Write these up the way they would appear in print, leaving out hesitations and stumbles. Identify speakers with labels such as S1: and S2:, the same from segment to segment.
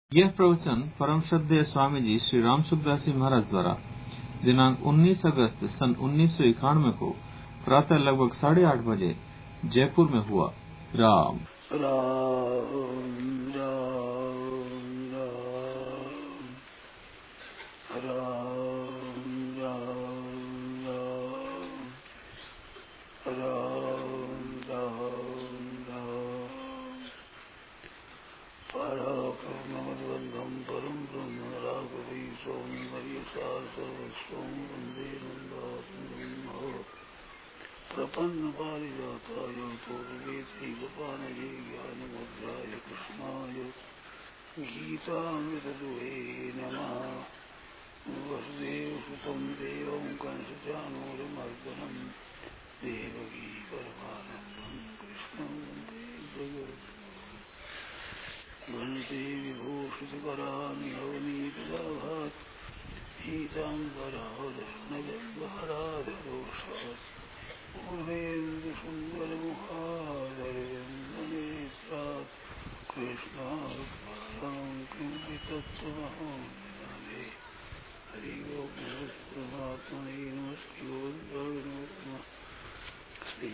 S1: यह प्रवचन परम श्रद्धेय स्वामी जी श्री राम सुखदास जी महाराज द्वारा दिनांक 19 अगस्त सन 1991 को प्रातः लगभग 8:30 बजे जयपुर में हुआ। राम
S2: राम राम राम राम राम परब्रह्मवन्दं परं ब्रह्म राघवी स्वामी मर्यसार सर्वस्वं वन्दे नन्दात्मजं प्रपन्न पारिजाताय तोर्वेत्रैकपाणये ज्ञानमुद्राय कृष्णाय गीतामृतदुहे नमः। वसुदेवसुतं देवं कंसचाणूरमर्दनं देवकी परमानन्दं कृष्णं वन्दे जगद्गुरुं। वन्दे विभूषितकराणि अवनीतदाभात् पीताम्बराधरणगर्भहराधरोषात् पूर्णेन्दुसुन्दरमुखादरविन्दनेत्रात् कृष्णार्पणं किञ्चित्तत्त्वमहं विनादे। हरि ओं परमात्मने नमः। श्री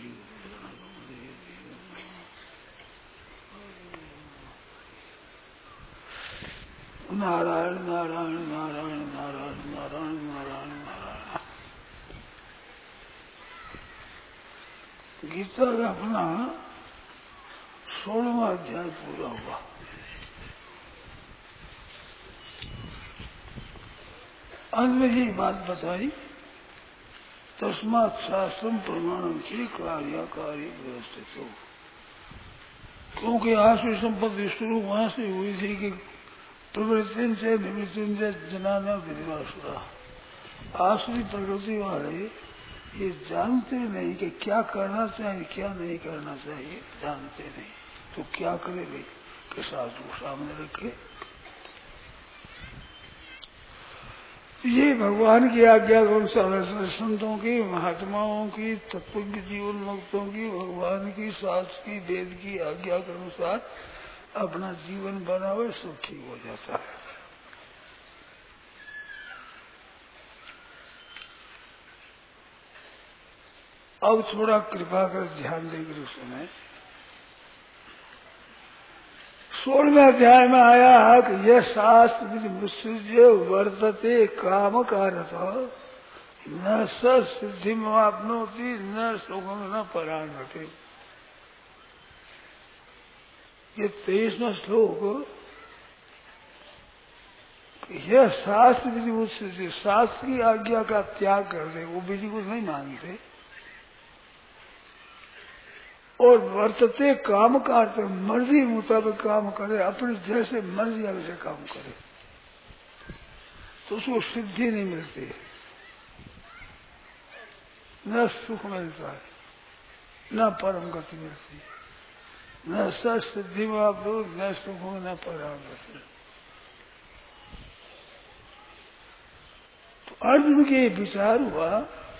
S2: नारायण नारायण नारायण नारायण नारायण नारायण नारायण। गीता का अपना 16वां अध्याय पूरा हुआ। अंत में ये बात बताई, तस्मात् शास्त्रम प्रमाणम के कार्याकारी व्यवस्थित हो। क्योंकि आश्रय संपत्ति शुरू वहां से हुई थी कि प्रवृत्ति से निवृत्ति से जनाना विधिवासुरा। आश्रय प्रकृति वाले ये जानते नहीं कि क्या करना चाहिए क्या नहीं करना चाहिए, जानते नहीं तो क्या करे भाई कि साधु सामने रखे। ये भगवान की आज्ञा के अनुसार संतों की, महात्माओं की, तत्वज्ञ जीवन मुक्तों की, भगवान की, शास्त्र की, वेद की आज्ञा के अनुसार अपना जीवन बनावे, सब ठीक हो जाता है। अब थोड़ा कृपा कर ध्यान देकर सुने। 16वें अध्याय में आया है कि यह शास्त्र विधि मुत्सृज्य वर्तते काम कारत न स सिद्धिमाप्नोति न सुखम न परायणते। ये 23वां श्लोक, यह शास्त्र विधि मुत्सृज्य, शास्त्र की आज्ञा का त्याग कर दे, वो विधि को नहीं मानते, और वर्तते काम करते मर्जी मुताबिक काम करे, अपने जैसे मर्जी वैसे काम करे, तो उसको सिद्धि नहीं मिलती, न सुख मिलता है, न परम गति मिलती, न सिद्धि में आप लोग न सुख में न परम गति। तो अर्जुन के विचार हुआ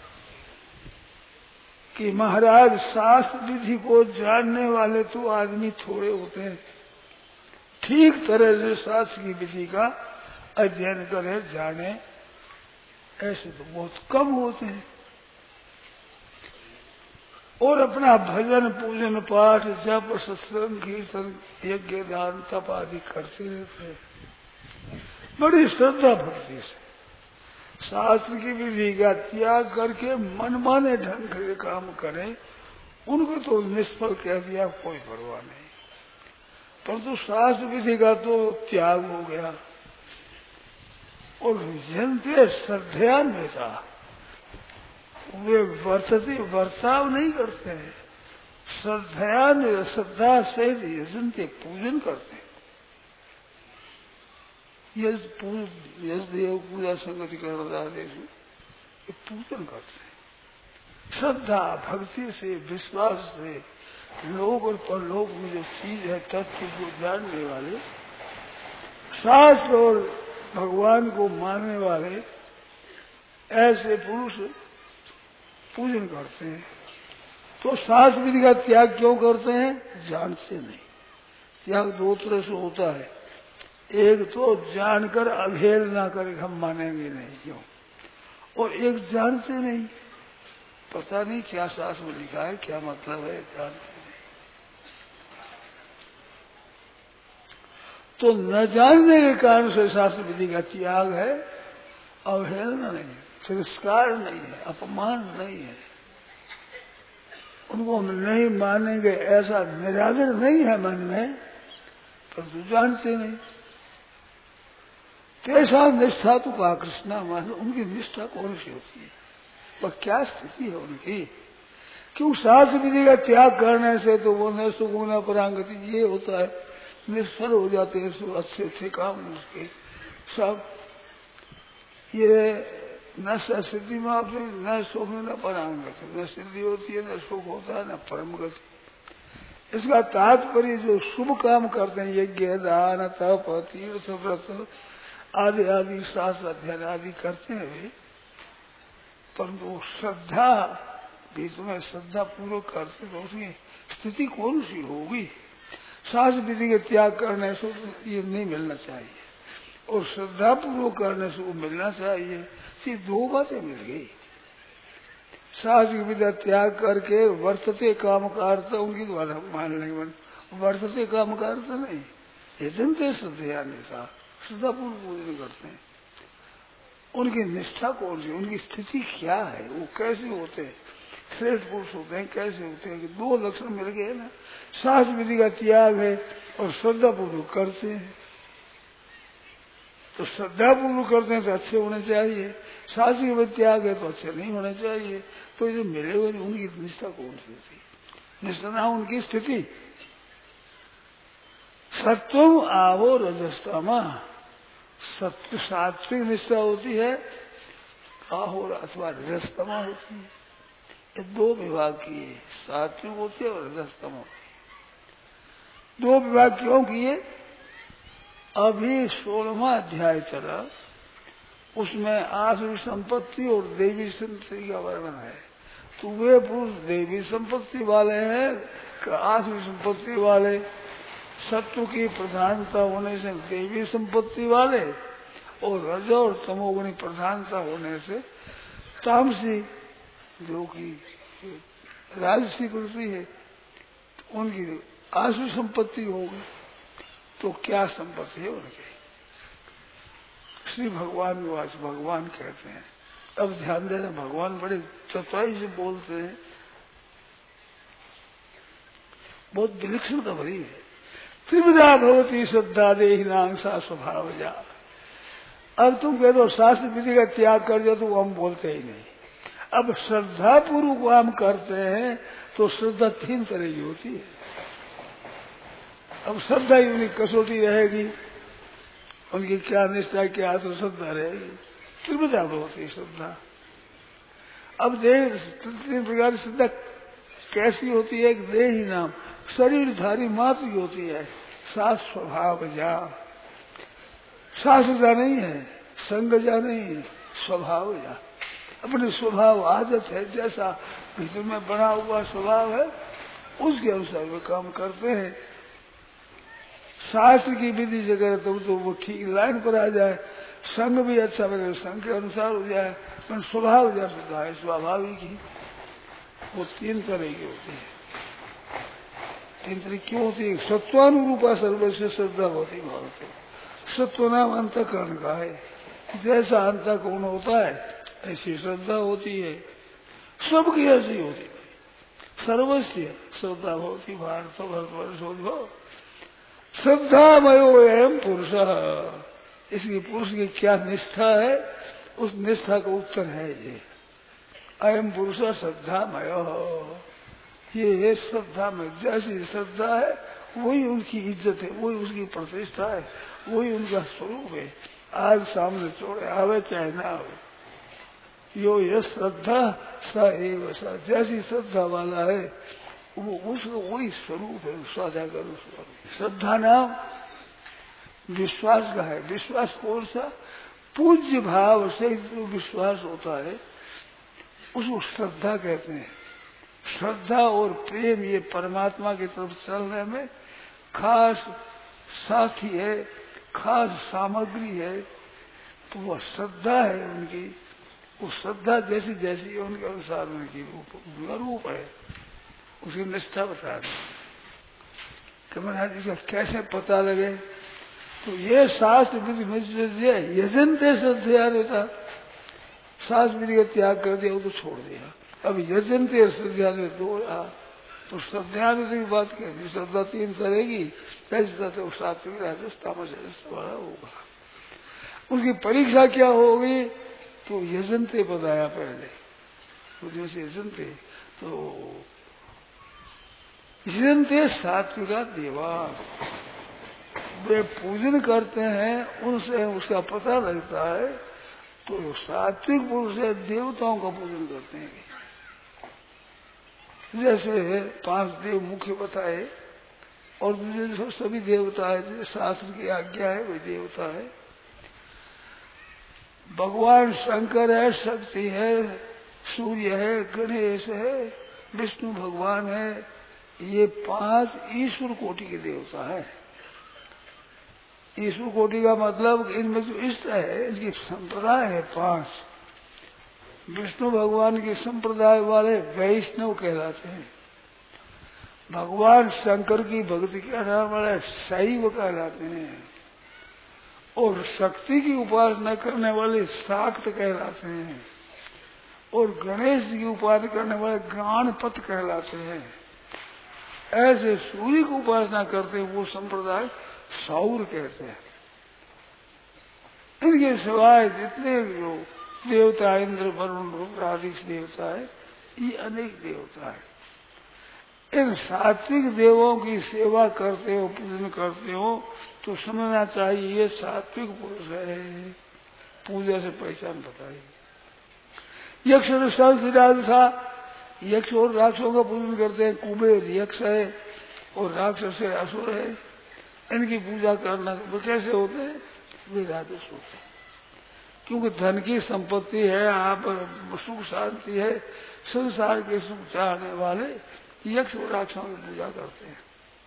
S2: कि महाराज शास्त्र विधि को जानने वाले तो आदमी थोड़े होते हैं, ठीक तरह से शास्त्र की विधि का अध्ययन करे जाने ऐसे तो बहुत कम होते हैं। और अपना भजन पूजन पाठ जप सत्संग कीर्तन यज्ञ दान तप आदि करते रहते हैं बड़ी श्रद्धा भक्ति से। शास्त्र की विधि का त्याग करके मनमाने ढंग से काम करें, उनको तो निष्फल कह दिया, कोई परवाह नहीं। परंतु शास्त्र विधि का तो त्याग हो गया और जनते श्रद्धान्विता, वे वर्ताव नहीं करते हैं, श्रद्धा से जनते पूजन करते हैं। यजदेव पूजा संगति कर्मदादेश ये पूजन करते हैं, श्रद्धा भक्ति से विश्वास से लोक और परलोक में जो चीज है तत्व को जानने वाले, शास्त्र और भगवान को मानने वाले ऐसे पुरुष पूजन करते हैं। तो शास्त्र विधि का त्याग क्यों करते हैं? जानते नहीं। त्याग दो तरह से होता है, एक तो जानकर अवहेल ना करे हम मानेंगे नहीं, क्यों? और एक जानते नहीं, पता नहीं क्या शास्त्र में लिखा है, क्या मतलब है, जानते नहीं। तो न जानने के कारण से शास्त्र विधि का त्याग है, अवहेलना नहीं, तिरस्कार नहीं है, अपमान नहीं है। उनको हम नहीं मानेंगे ऐसा निरादर नहीं है मन में, परंतु जानते नहीं। कैसा निष्ठा तो कहा कृष्णा मान, उनकी निष्ठा कौन सी होती है, वह क्या स्थिति है उनकी? क्यों शास्त्र विधि का त्याग करने से तो वो न सुख न परांगति ये होता है, निष्फल हो जाते हैं सब अच्छे अच्छे काम उसके सब। ये न सिद्धि में आपने न सुख न परांगति, न सिद्धि होती है न सुख होता है न परम गति। इसका तात्पर्य जो शुभ काम करते हैं, यज्ञ दान तप तीर्थ व्रत आदि आदि शास्त्र अध्ययन आदि करते हैं वे, परंतु श्रद्धा बीच में श्रद्धा पूर्वक करते तो उसकी स्थिति कौन सी होगी? शास्त्र विधि के त्याग करने से ये नहीं मिलना चाहिए, और श्रद्धा पूर्वक करने से वो मिलना चाहिए। सिर्फ दो बातें मिल गई। शास्त्र विधि त्याग करके वर्तते काम करता उनकी द्वारा मान लेंगे, वर्तते काम करता नहीं, ये जनते श्रद्धा निशा श्रद्धा पूर्वक पूजन करते हैं। उनकी निष्ठा कौन सी, उनकी स्थिति क्या है, वो कैसे होते हैं, श्रेष्ठ पुरुष होते हैं, कैसे होते हैं? कि दो लक्षण मिल गए ना, शास्त्र विधि का त्याग है और श्रद्धा पूर्वक करते हैं। तो श्रद्धा पूर्वक करते हैं तो अच्छे होने चाहिए, शास्त्र विधि त्याग है तो अच्छे नहीं होने चाहिए। तो ये मिले हुए उनकी निष्ठा कौन सी होती है? निष्ठा ना उनकी स्थिति। सत्वम आवो रजस्तमा, सत्व सात्विक निष्ठा होती है, आहोर अथवा रजस्तमा होती है। ये दो विभाग की है, सात्विक होती है और रजस्तम होती है। दो विभाग क्यों किए? अभी 16वां अध्याय चला, उसमें आसुरी संपत्ति और देवी संपत्ति का वर्णन है। तो वे पुरुष देवी संपत्ति वाले हैं, आसुरी संपत्ति वाले, सत्व की प्रधानता होने से देवी संपत्ति वाले, और रज और तमोगुणी प्रधानता होने से तामसी जो कि राजसी प्रवृत्ति है, तो उनकी आसुरी संपत्ति होगी। तो क्या संपत्ति है उनकी? श्री भगवान निवास, भगवान कहते हैं। अब ध्यान देना, भगवान बड़े चतुराई से बोलते हैं, बहुत विलक्षणता भरी है। त्रिविधा भवती श्रद्धा देहिनांसा स्वभाव जा। अब तुम कह दो शास्त्र विधि का त्याग कर दो तो हम बोलते ही नहीं। अब श्रद्धा पूर्वक काम करते हैं तो श्रद्धा 3 तरह की होती है। अब श्रद्धा ही उनकी कसौटी रहेगी, उनकी क्या निष्ठा क्या तो श्रद्धा रहेगी। त्रिविधा भवती श्रद्धा। अब देह 3 प्रकार की श्रद्धा कैसी होती है? एक देही नाम शरीरधारी मात्र की होती है, सात स्वभाव जा। शास्त्र जा नहीं है, संग जा नहीं है, स्वभाव जा। अपने स्वभाव आदत है, जैसा भीतर में बना हुआ स्वभाव है उसके अनुसार वे काम करते हैं। शास्त्र की विधि से करे तो वो ठीक लाइन पर आ जाए, संग भी अच्छा बने, संग के अनुसार हो जाए, पर स्वभाव जैसा है स्वाभाविक ही। वो 3 तरह की होती है। 3 तरह क्यों होती है? सत्वानुरूपा सर्वस्व श्रद्धा होती है। सत्व नाम अंतःकरण का है, जैसा अंतःकरण होता है ऐसी श्रद्धा होती है, सबकी ऐसी होती है। सर्वस्व श्रद्धा होती भारत भरत श्रद्धामयो एवं पुरुष। इसकी पुरुष की क्या निष्ठा है, उस निष्ठा का उत्तर है ये अयम पुरुष श्रद्धामय। ये है श्रद्धा में, जैसी श्रद्धा है वही उनकी इज्जत है, वही उसकी प्रतिष्ठा है, वही उनका स्वरूप है। आज सामने छोड़े आवे चाहे ना आवे, यो ये श्रद्धा सा एव सा, जैसी श्रद्धा वाला है वो उसका वही स्वरूप है, स्वाधाकर स्वरूप। श्रद्धा नाम विश्वास का है। विश्वास कौन सा? पूज्य भाव से जो विश्वास होता है उसको श्रद्धा कहते हैं। श्रद्धा और प्रेम ये परमात्मा की तरफ चलने में खास साथी है, खास सामग्री है, तो वह श्रद्धा है उनकी। वो श्रद्धा जैसी जैसी है उनके अनुसार उनकी रूप है, उसकी निष्ठा बता रहे कि महाराज जी का कैसे पता लगे। तो ये शास्त्र विधि यजनते श्रद्धया रहता, शास्त्र विधि का त्याग कर दिया, वो तो छोड़ दिया। अब यजनते श्रद्धया ने दो रहा, तो श्रद्धा की बात कह, श्रद्धा 3 करेगी, कैसे सात्विक राजस तामस वाला होगा। उसकी परीक्षा क्या होगी, तो यजनते बताया पहले, तो जैसे यजनते, तो यजनते सात्विका देवा, वे पूजन करते हैं, उनसे उसका पता लगता है। तो सात्विक पुरुष है, देवताओं का पूजन करते हैं। जैसे 5 देव मुख्य बताए, और दूसरे सभी देवता है, जैसे शास्त्र की आज्ञा है वे देवता है। भगवान शंकर है, शक्ति है, सूर्य है, गणेश है, विष्णु भगवान है, ये 5 ईश्वर कोटि के देवता है। ईश्वर कोटि का मतलब इनमें जो इष्ट है, इनकी संप्रदाय है 5। विष्णु भगवान के संप्रदाय वाले वैष्णव कहलाते हैं। भगवान शंकर की भक्ति करने वाले शैव कहलाते हैं। और शक्ति की उपासना करने वाले शाक्त कहलाते हैं। और गणेश जी की उपासना करने वाले गणपत कहलाते हैं। ऐसे सूर्य की उपासना करते हैं वो संप्रदाय सौर कहते हैं। इनके सिवाय जितने लोग देवता, इंद्र, वरुण, रुद्र आदि देवता है, ये अनेक देवता है। इन सात्विक देवों की सेवा करते हो, पूजन करते हो, तो समझना चाहिए ये सात्विक पुरुष है। पूजा से पहचान बताइए। यक्ष था, यक्ष और राक्षसों का पूजन करते हैं। कुबेर यक्ष है और राक्षस है, असुर है। इनकी पूजा करना वो कैसे होते हैं, वे राजस होते हैं। क्योंकि धन की संपत्ति है, आप सुख शांति है, संसार के सुख चाहने वाले यक्ष और राक्षसों की पूजा करते हैं।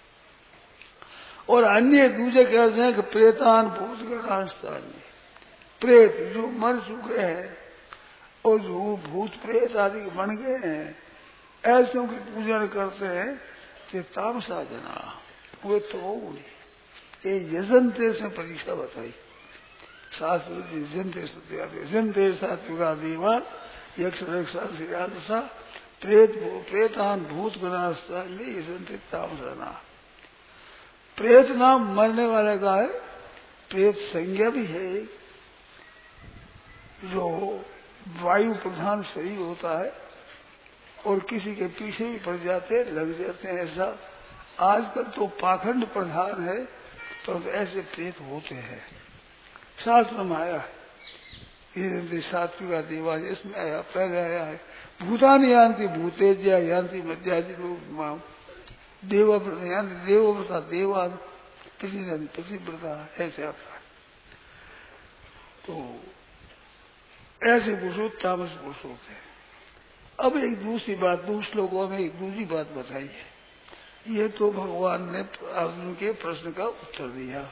S2: और अन्य दूसरे कहते हैं कि प्रेतान भूत गणास्तान, प्रेत जो मर चुके हैं और जो भूत प्रेत आदि बन गए हैं, ऐसों की पूजा करते हैं कि तामसा जना, वे तो ये यजनते से परीक्षा बताई। शास्त्र यजनते सात्विका देवा यक्ष रक्षा प्रेतान भूत गणास्ता यजनते तामसा। प्रेत नाम मरने वाले का है। प्रेत संज्ञा भी है, जो वायु प्रधान शरीर होता है और किसी के पीछे ही पड़ जाते लग जाते हैं। ऐसा आजकल तो पाखंड प्रधान है, तो ऐसे प्रेत होते हैं। शास्त्र में आया है, सात्विका देवा, इसमें आया, पहले आया है भूतानि यान्ति भूतेज्या यान्ति मध्यादि देवव्रता यान्ति देवव्रता देवा प्रतिव्रता, ऐसे आता है। तो ऐसे पुरुष तामस पुरुष होते हैं। अब एक दूसरी बात, दूसरे लोगों में एक दूसरी बात बताई है। ये तो भगवान ने अर्जुन के प्रश्न का उत्तर दिया।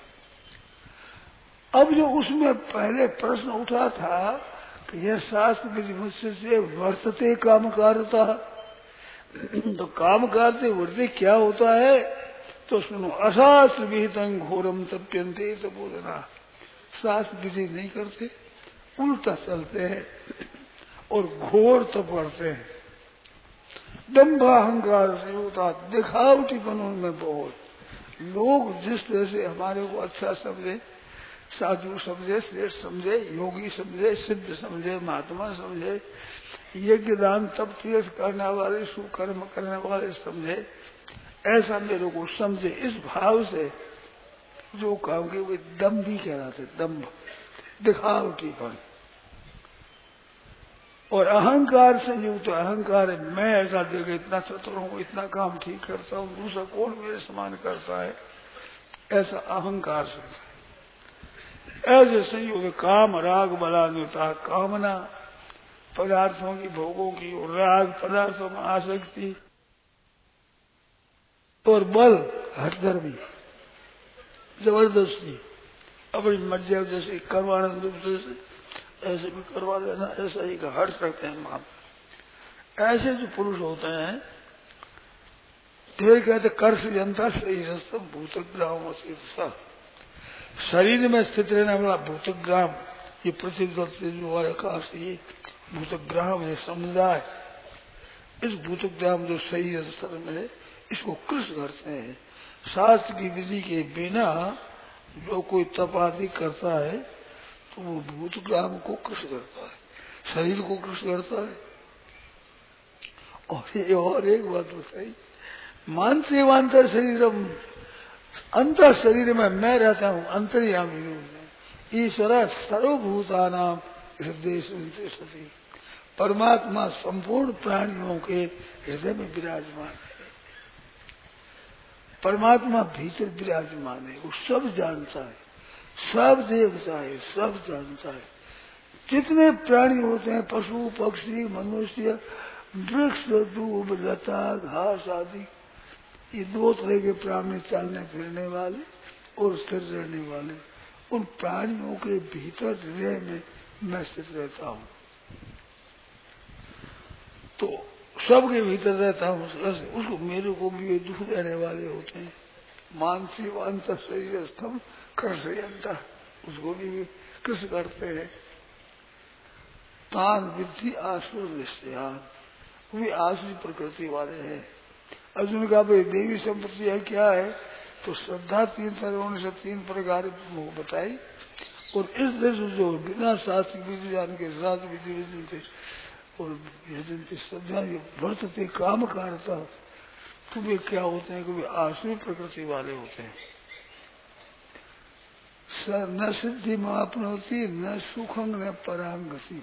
S2: अब जो उसमें पहले प्रश्न उठा था कि यह शास्त्र विधि मुझसे से वर्तते कामकारता, तो काम करते वर्ते क्या होता है, तो सुनो, अशास्त्र विहितं घोरम तप्यन्ते तपोधना। शास्त्र विधि नहीं करते, उल्टा चलते हैं और घोर तप करते हैं। दंभाहंकार से होता, दिखावटीपन उनमें बहुत। लोग जिस तरह से हमारे को अच्छा समझे, साधु समझे, श्रेष्ठ समझे, योगी समझे, सिद्ध समझे, महात्मा समझे, यज्ञ दान तप तीर्थ करने वाले, सुकर्म करने वाले समझे, ऐसा मेरे को समझे। इस भाव से जो काम के वे दम्भी कहलाते, दम्भ, दिखावटीपन। और अहंकार से युक्त अहंकार है, मैं ऐसा देखे इतना चतुर हूँ, इतना काम ठीक करता हूँ, दूसरा कौन मेरे समान करता है, ऐसा अहंकार से। ऐसे संयोग काम राग बलान्विता, कामना पदार्थों की, भोगों की, और राग पदार्थों में आसक्ति, और बल हठधर्मी, जबरदस्ती, अपनी मर्जी जैसे करवाना जैसे ऐसे भी करवा लेना, ऐसा ही का हट सकते हैं मां। ऐसे जो पुरुष होते हैं फिर कहते कर्ष जनता शरीर भूतग्राम शरीर में स्थित रहने वाला भूतग्राम, ये पृथ्वी से जो आकाश, ये भूतग्राम है समुदाय। इस भूतग्राम जो शरीर स्तर में है इसको कृष्ण करते हैं। शास्त्र की विधि के बिना जो कोई तप आदि करता है तो वो भूतग्राम को कृष्ण करता है, शरीर को कृष्ण करता है। और एक बात बताई, मानसे अंतर शरीरम, अंतर शरीर में मैं रहता हूँ, अंतर्यामी हूँ। ईश्वर सर्वभूतानाम हृदय सुनते सती, परमात्मा संपूर्ण प्राणियों के हृदय में विराजमान है। परमात्मा भीतर विराजमान है, वो सब जानता है, सब देखता है, सब जानता है। जितने प्राणी होते हैं, पशु पक्षी मनुष्य वृक्ष दूब लता घास आदि, ये दो तरह के प्राणी, चलने फिरने वाले और स्थिर रहने वाले। उन प्राणियों के भीतर हृदय में मैं स्थित रहता हूँ, तो सबके भीतर रहता हूँ। उसको मेरे को भी वे दुख देने वाले होते हैं। मानसी अंत शरीर स्तंभ कृष्ण, उसको भी कृष्ण करते हैं। तान विद्धि आसुर निश्चयान, वे आसुरी प्रकृति वाले हैं। अर्जुन का भाई देवी संपत्ति है क्या है, तो श्रद्धा 3 तरह से 3 प्रकार बताई। और इस देश जो बिना शास्त्र विधि जान के शास्त्र विधि थे और जिनकी श्रद्धा वर्तते काम करता, तो वे क्या होते हैं कि वे आसुरी प्रकृति वाले होते हैं। न सिद्धि मापनोती न सुखंग न परांगति।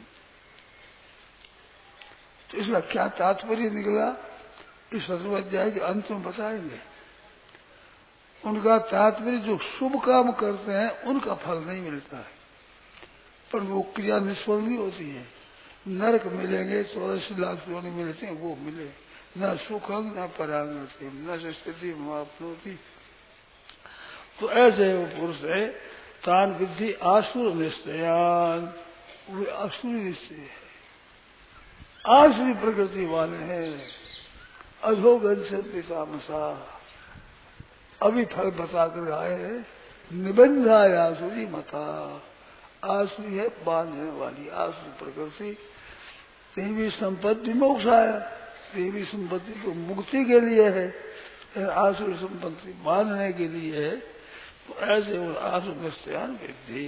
S2: तो इसका क्या तात्पर्य निकला, इस 17वें अध्याय के अंत में बताएंगे। उनका तात्पर्य जो शुभ काम करते हैं उनका फल नहीं मिलता है, पर वो क्रिया निष्फल नहीं होती है। नरक मिलेंगे, 84 लाख योनि मिलते हैं, वो मिले। न सुखम न परागति न स्थिति मापनोती। तो ऐसे वो पुरुष है, तान विद्धि आसुर निश्चयान, वे आसुरी निश्चय है, आसुरी प्रकृति वाले हैं। अधोगन से तामसा, अभी फल बताकर आए हैं। निबंधा आसुरी मता, आसुरी है बांधने वाली आसुरी प्रकृति। देवी संपत्ति मोक्ष आया, देवी संपत्ति तो मुक्ति के लिए है, आसुरी संपत्ति बांधने के लिए है। तो ऐसे आसुर निश्चयान वृद्धि,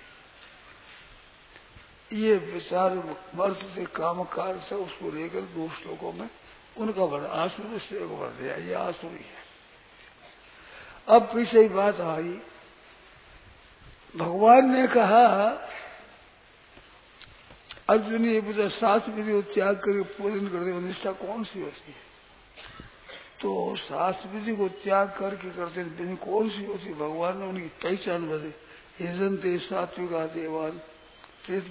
S2: ये विचार वर्ष से काम कार से उसको लेकर 2 श्लोकों में उनका वर्ण आसुरी से वर्ण दिया, ये आसुरी है। अब पीछे बात आई, भगवान ने कहा अर्जुन ये पूछा शास्त्र विधि को त्याग करके पूजन करते हुए निष्ठा कौन सी होती है, तो शास्त्र विधि को त्याग करके करते विधि कौन सी होती। भगवान ने उनकी पहचान बदले, हेजनते सात्विका देवान प्रेत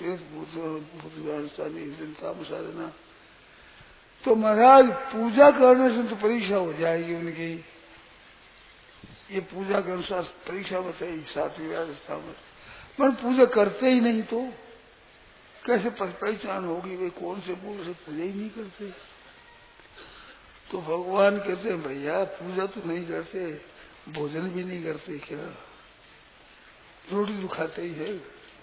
S2: साधना। तो महाराज पूजा करने से तो परीक्षा हो जाएगी उनकी, ये पूजा के अनुसार परीक्षा बताई सात्विक अवस्था में, पर पूजा करते ही नहीं तो कैसे पहचान होगी वे कौन से पूजा से पूजा ही नहीं करते। तो भगवान कहते हैं भैया पूजा तो नहीं करते, भोजन भी नहीं करते, क्या रोटी तो खाते ही है,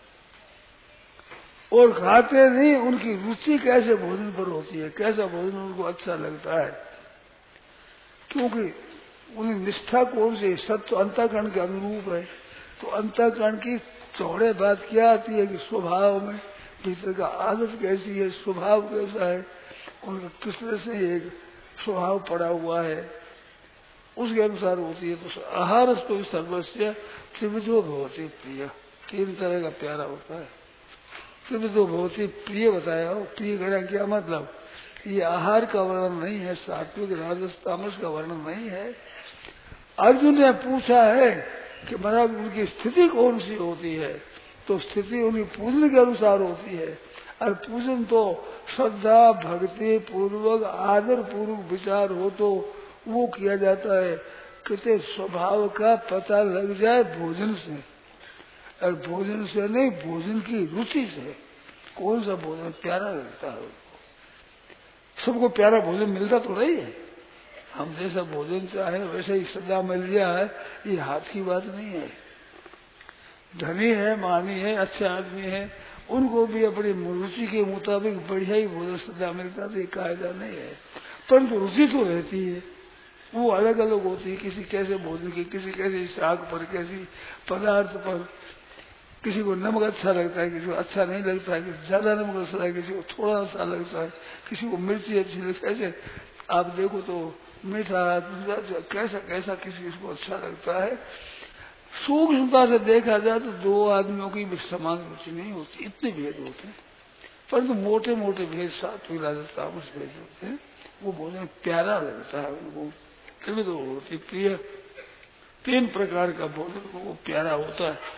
S2: और खाते नहीं। उनकी रुचि कैसे भोजन पर होती है, कैसा भोजन उनको अच्छा लगता है, क्योंकि उन्हें निष्ठा कौन सी, सत्य अंतःकरण के अनुरूप है। तो अंतःकरण की चौड़े बात क्या आती है कि स्वभाव में भीतर का आदत कैसी है, स्वभाव कैसा है, उनका किस तरह से एक स्वभाव पड़ा हुआ है, उसके अनुसार होती है। तो आहार तो सर्वस्व त्रिविधो भवति प्रिय, 3 तरह का प्यारा होता है। त्रिविधो भवति प्रिय बताया हो, प्रिय कहना क्या मतलब, ये आहार का वर्णन नहीं है, सात्विक राजस तामस का वर्णन नहीं है। अर्जुन ने पूछा है कि महाराज उनकी स्थिति कौन सी होती है, तो स्थिति उनकी पूजन के अनुसार होती है। और पूजन तो श्रद्धा भक्ति पूर्वक आदर पूर्वक विचार हो तो वो किया जाता है। कहते स्वभाव का पता लग जाए भोजन से, और भोजन से नहीं, भोजन की रुचि से। कौन सा भोजन प्यारा लगता है उसको। सबको प्यारा भोजन मिलता तो नहीं है। हम जैसा भोजन चाहे वैसे ही सदा मिल जाए, ये हाथ की बात नहीं है। धनी है, मानी है, अच्छे आदमी है, उनको भी अपनी रुचि के मुताबिक बढ़िया ही भोजन सदा मिलता, तो ये कायदा नहीं है। परंतु रुचि तो रहती है, वो अलग अलग होती है। किसी कैसे भोजन की, किसी कैसे साग पर, किसी पदार्थ पर। किसी को नमक अच्छा लगता है, किसी को अच्छा नहीं लगता है, किसी ज्यादा नमक अच्छा है, किसी को थोड़ा सा लगता है, किसी को मिर्ची अच्छी लगती है। ऐसे आप देखो तो मीठा कैसा कैसा किसी को अच्छा लगता है। सूक्ष्मता से देखा जाए तो दो आदमियों की भी समान रुचि नहीं होती, इतने भेद होते हैं। परंतु मोटे मोटे भेद, सात्विक राजस तामस भेद होते हैं। वो भोजन प्यारा लगता है उनको, तभी तो होती प्रिय। 3 प्रकार का भोजन वो प्यारा होता है।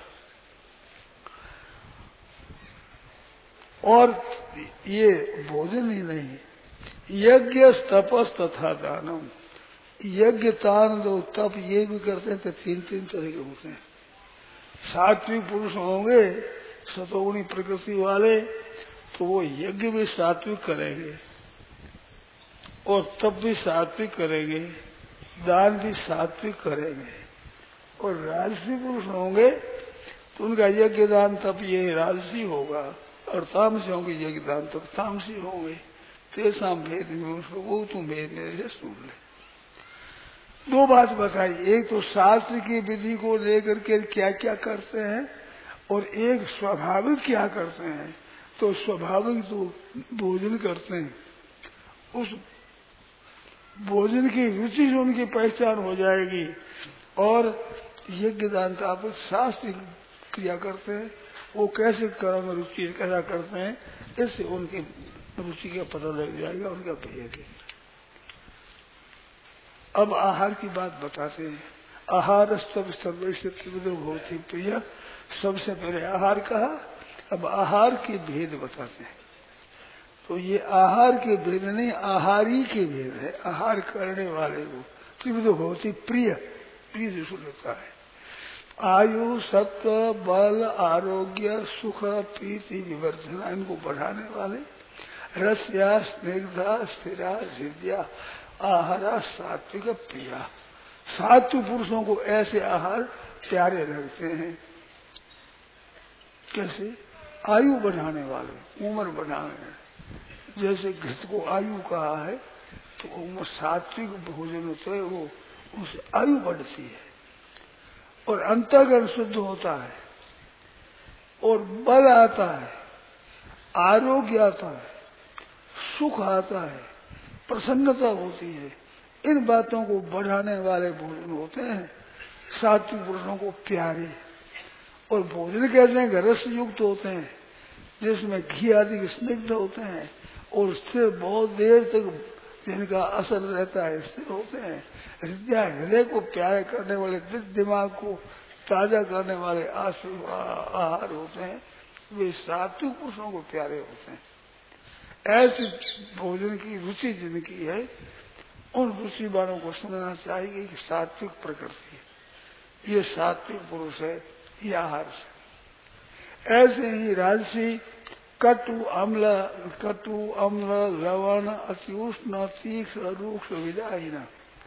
S2: और ये भोजन ही नहीं, यज्ञ तपस तथा दानम। यज्ञ दान दो तप ये भी करते हैं, तो 3 तरह के होते हैं। सात्विक पुरुष होंगे, सतोगुणी प्रकृति वाले, तो वो यज्ञ भी सात्विक करेंगे और तप भी सात्विक करेंगे, दान भी सात्विक करेंगे। और राजसी पुरुष होंगे तो उनका यज्ञ दान तप ये राजसी होगा, और तामसी होंगे यज्ञ दान तप तामसी होंगे। तेसाम भेद वो तुम भेद मेरे से सुन ले। 2 बात बताई, एक तो शास्त्र की विधि को लेकर के क्या क्या करते हैं, और एक स्वाभाविक क्या करते हैं। तो स्वाभाविक तो भोजन करते हैं, उस भोजन की रुचि से उनकी पहचान हो जाएगी। और यज्ञ दान ताप शास्त्र क्रिया करते हैं, वो कैसे कर्म में रुचि कैसा करते हैं, इससे उनकी रुचि का पता लग जाएगा, उनका भेद है। अब आहार की बात बताते हैं। आहार स्तव सर्वैश्विदो भवति प्रिय। सबसे पहले आहार कहा, अब आहार के भेद बताते हैं। तो ये आहार के भेद नहीं, आहारी के भेद है। आहार करने वाले को त्रिविधो भवति प्रिय, प्रिय जिसको लगता है। आयु, सत्व, बल, आरोग्य, सुख, प्रीति, विवर्धना, इनको बढ़ाने वाले। रस्या, स्निग्धा, स्थिरा, हृदया, आहारा सात्विक प्रिया। सात्विक पुरुषों को ऐसे आहार प्यारे लगते हैं। कैसे? आयु बढ़ाने वाले, उम्र बढ़ाने। जैसे घृत को आयु कहा है, तो सात्विक भोजन होता है, वो उस आयु बढ़ती है और अंतःकरण शुद्ध होता है, और बल आता है, आरोग्य आता है, सुख आता है, प्रसन्नता होती है। इन बातों को बढ़ाने वाले भोजन होते हैं सात्विक पुरुषों को प्यारे। और भोजन कहते हैं रस युक्त होते हैं, जिसमें घी आदि स्निग्ध होते हैं, और स्थिर बहुत देर तक जिनका असर रहता है, स्थिर होते हैं। हृदय को प्यारे करने वाले, दिमाग को ताजा करने वाले आहार होते हैं, वे सात्विक पुरुषों को प्यारे होते हैं। ऐसी भोजन की रुचि जिनकी है, उन रुचि वालों को समझना चाहिए कि सात्विक प्रकृति है, ये सात्विक पुरुष है, ये आहार से। ऐसे ही राजसी कटु अम्ल लवण अति उष्ण तीक्ष्ण रूक्ष विदाहीन।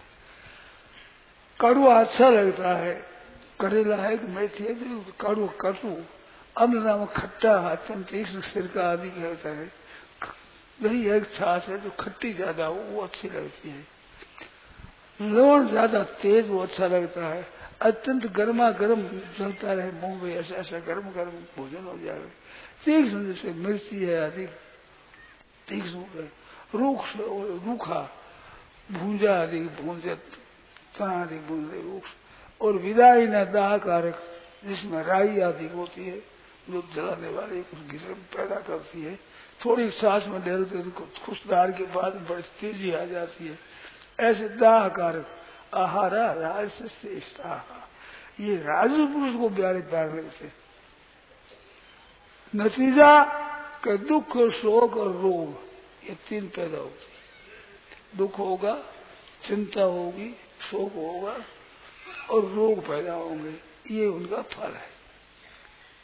S2: कड़वा अच्छा लगता है, करेला है कि मेथी है, कड़ू कटु। अम्ल नाम खट्टा, अत्यंत तीक्ष्ण सिरका आदि कहता है। दही एक छाछ है जो खट्टी ज्यादा हो, वो अच्छी लगती है। लवण ज्यादा तेज, वो अच्छा लगता है। अत्यंत गर्मा गर्म चलता रहे मुंह में, ऐसा ऐसा गर्म गर्म भोजन हो जाए। तीक्ष्ण जैसे मिर्ची है अधिक तीक्ष्ण, रूखा भूंजा अधिक भूंजे, तना अधिक भूंजे रूक्ष। और विदाई न दाह कारक, जिसमें राई अधिक होती है, जो जलाने वाली कुछ घिसम पैदा करती है। थोड़ी सांस में डलते खुशदार के बाद बड़ी तेजी आ जाती है। ऐसे दाह कारक आहारा राज से श्रेष्ठ। ये राजू पुरुष को प्यारे प्यार से नतीजा का दुख, शोक और रोग, ये 3 पैदा होती है। दुख होगा, चिंता होगी, शोक होगा और रोग पैदा होंगे, ये उनका फल है।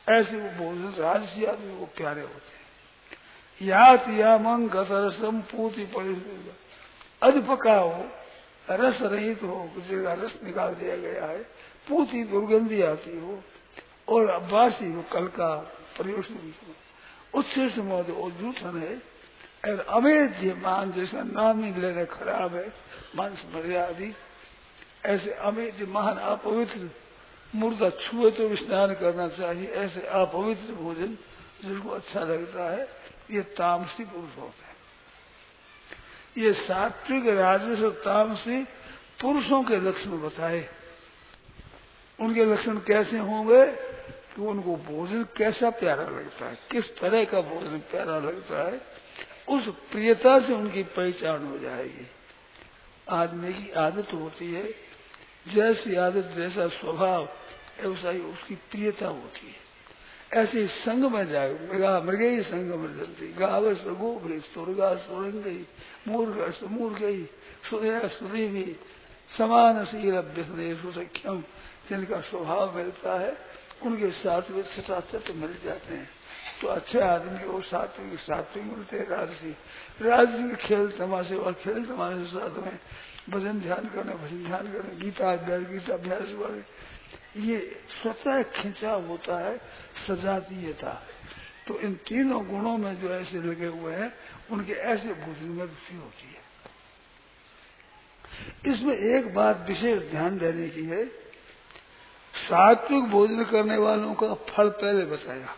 S2: ऐसे वो भोजन राजसी आदमी को प्यारे होते हैं। यात यामंग गतरसम पूति परिस्थिति, अध पका हो, रस रहित हो, जिसका रस निकाल दिया गया है, पूती दुर्गंधी आती हो, और बासी हो, कल का प्रयोग उत्सृष्ट मौत और जूठन है, और अवैध मान जिसका नाम ही लेने खराब है, मांस मर्यादी, ऐसे अवैध महान अपवित्र मुर्दा छुए तो स्नान करना चाहिए, ऐसे अपवित्र भोजन जिसको अच्छा लगता है, ये तामसी पुरुष होते हैं। ये सात्विक राजस और तामसी पुरुषों के लक्षण बताए। उनके लक्षण कैसे होंगे कि उनको भोजन कैसा प्यारा लगता है, किस तरह का भोजन प्यारा लगता है, उस प्रियता से उनकी पहचान हो जाएगी। आदमी की आदत होती है, जैसी आदत जैसा स्वभाव ऐसा ही उसकी प्रियता होती है। ऐसे संग में जाए, मृगे ही संग में जलती, गाव सगोभरी सुरगा सुरंगी, मूर्ख मूर्खी सूर्य सूर्य भी समान शील अभ्यसने सुसख्यम, जिनका स्वभाव मिलता है उनके साथ वे सचासत मिल जाते हैं। तो अच्छे आदमी को सात्विक सात्विक मिलते हैं, राजसी राजसी खेल तमाशे और खेल तमाशे साथ में भजन ध्यान करने, भजन ध्यान करने, गीता अभ्यास वाले, ये स्वतः खिंचा होता है सजातीयता। तो इन तीनों गुणों में जो ऐसे लगे हुए हैं उनके ऐसे भोजन में रुचि होती है। इसमें एक बात विशेष ध्यान देने की है, सात्विक भोजन करने वालों का फल पहले बताया,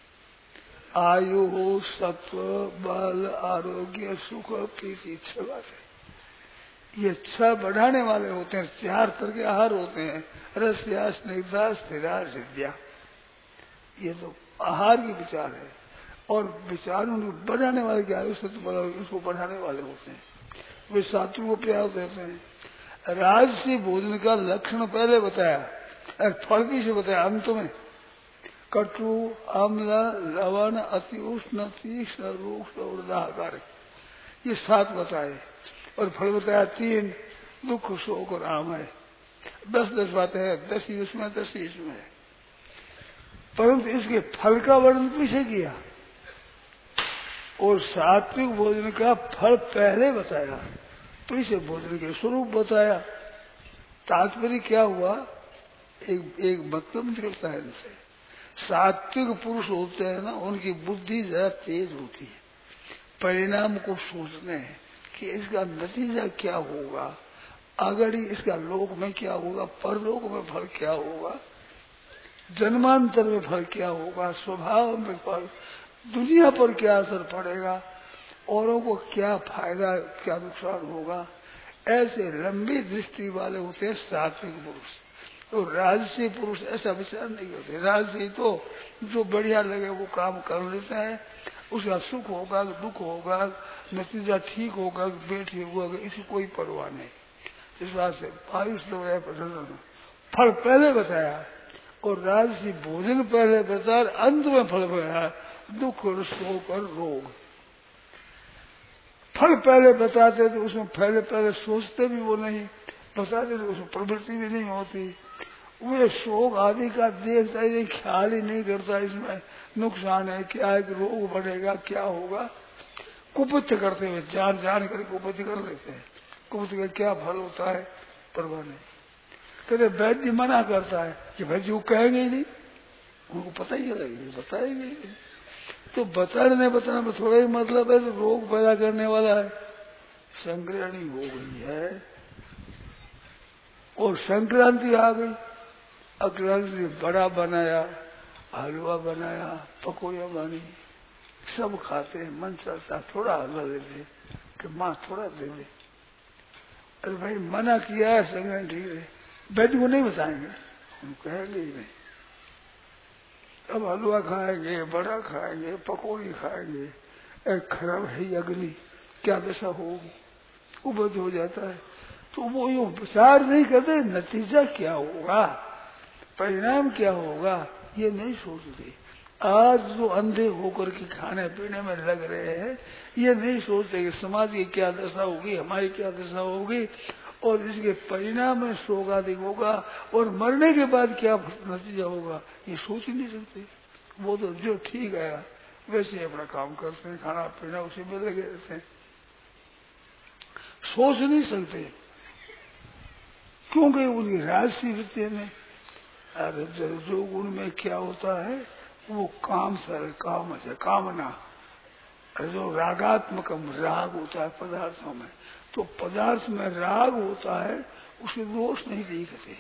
S2: आयु सत्व बल आरोग्य सुख प्रीति, छह बातें। ये छह बढ़ाने वाले होते हैं, 4 तरह के आहार होते हैं, रस्या स्निग्धा स्थिरा हृदया, ये तो आहार की विचार है। और विचार उनको बढ़ाने वाले क्या है, उसको बढ़ाने वाले होते हैं, वे सात्विक को प्यार देते हैं। राजसी भोजन का लक्षण पहले बताया और फल भी से बताया अंत में, कटु अम्ल लवण अति उष्ण तीक्ष्ण रूक्ष और दाहकार, ये 7 बताए। और फल बताया 3, दुख शोक और आम है। 10-10 बातें हैं, 10 ही उसमें 10 ही इसमें है, परंतु इसके फल का वर्णन पीछे किया और सात्विक भोजन का फल पहले बताया, पीछे भोजन के स्वरूप बताया। तात्पर्य क्या हुआ, एक मतलब निकलता है इनसे, सात्विक पुरुष होते हैं ना, उनकी बुद्धि ज्यादा तेज होती है, परिणाम को सोचते हैं कि इसका नतीजा क्या होगा, अगर ही इसका लोक में क्या होगा, परलोक में फल क्या होगा, जन्मांतर में फल क्या होगा, स्वभाव में फल, दुनिया पर क्या असर पड़ेगा, औरों को क्या फायदा क्या नुकसान होगा, ऐसे लंबी दृष्टि वाले होते हैं सात्विक पुरुष। तो राजसी पुरुष ऐसा विचार नहीं करते। राजसी तो जो बढ़िया लगे वो काम कर लेते हैं, उसका सुख होगा दुख होगा, नतीजा ठीक होगा बेठीक होगा, इसकी कोई परवाह नहीं। इस बात से आयुष फल पहले बताया और राजसी भोजन पहले बताया, अंत में फल बताया, दुख और शोक और रोग। फल पहले बताते तो उसमें पहले सोचते भी वो नहीं, बताते तो उसमें प्रवृत्ति भी नहीं होती, वे शोक आदि का देखता ही ख्याल ही नहीं करता, इसमें नुकसान है क्या है, रोग बढ़ेगा क्या होगा, कुपित करते हुए जान कर कुपित कर लेते हैं। कुपित का क्या फल होता है परवाह नहीं। कहते वैद्य मना करता है कि वैद्य वो कहेंगे ही नहीं, उनको पता ही लगेगा, बताएंगे ही नहीं। तो बताने में थोड़ा ही मतलब है, तो रोग पैदा करने वाला है, संक्रांति हो गई है और संक्रांति आ गई, अक्रांति बड़ा बनाया, हलवा बनाया, पकौड़िया बनी, सब खाते हैं, मन चलता थोड़ा हलवा दे दे कि माँ थोड़ा दे दे। अरे भाई मना किया है संक्रांति ठीक है, वैद्य को नहीं बताएंगे, हम कहेंगे ही नहीं। अब हलवा खाएंगे, बड़ा खाएंगे, पकौड़ी खाएंगे, खराब है अग्नि, क्या दशा होगी, उपज हो जाता है। तो वो यूं विचार नहीं करते नतीजा क्या होगा, परिणाम क्या होगा, ये नहीं सोचते। आज जो अंधे होकर के खाने पीने में लग रहे हैं, ये नहीं सोचते कि समाज की क्या दशा होगी, हमारी क्या दशा होगी और इसके परिणाम में शोक आदि होगा और मरने के बाद क्या नतीजा होगा, ये सोच ही नहीं सकते। वो तो जो ठीक है वैसे ही अपना काम करते हैं, खाना पीना उसी में लगे रहते हैं, सोच नहीं सकते, क्योंकि उनकी राजसी वृत्ति में अरे जो गुण में क्या होता है वो काम है, कामना। जो रागात्मकम राग होता है पदार्थों में, तो पदार्थ में राग होता है, उसके दोष नहीं दिखते।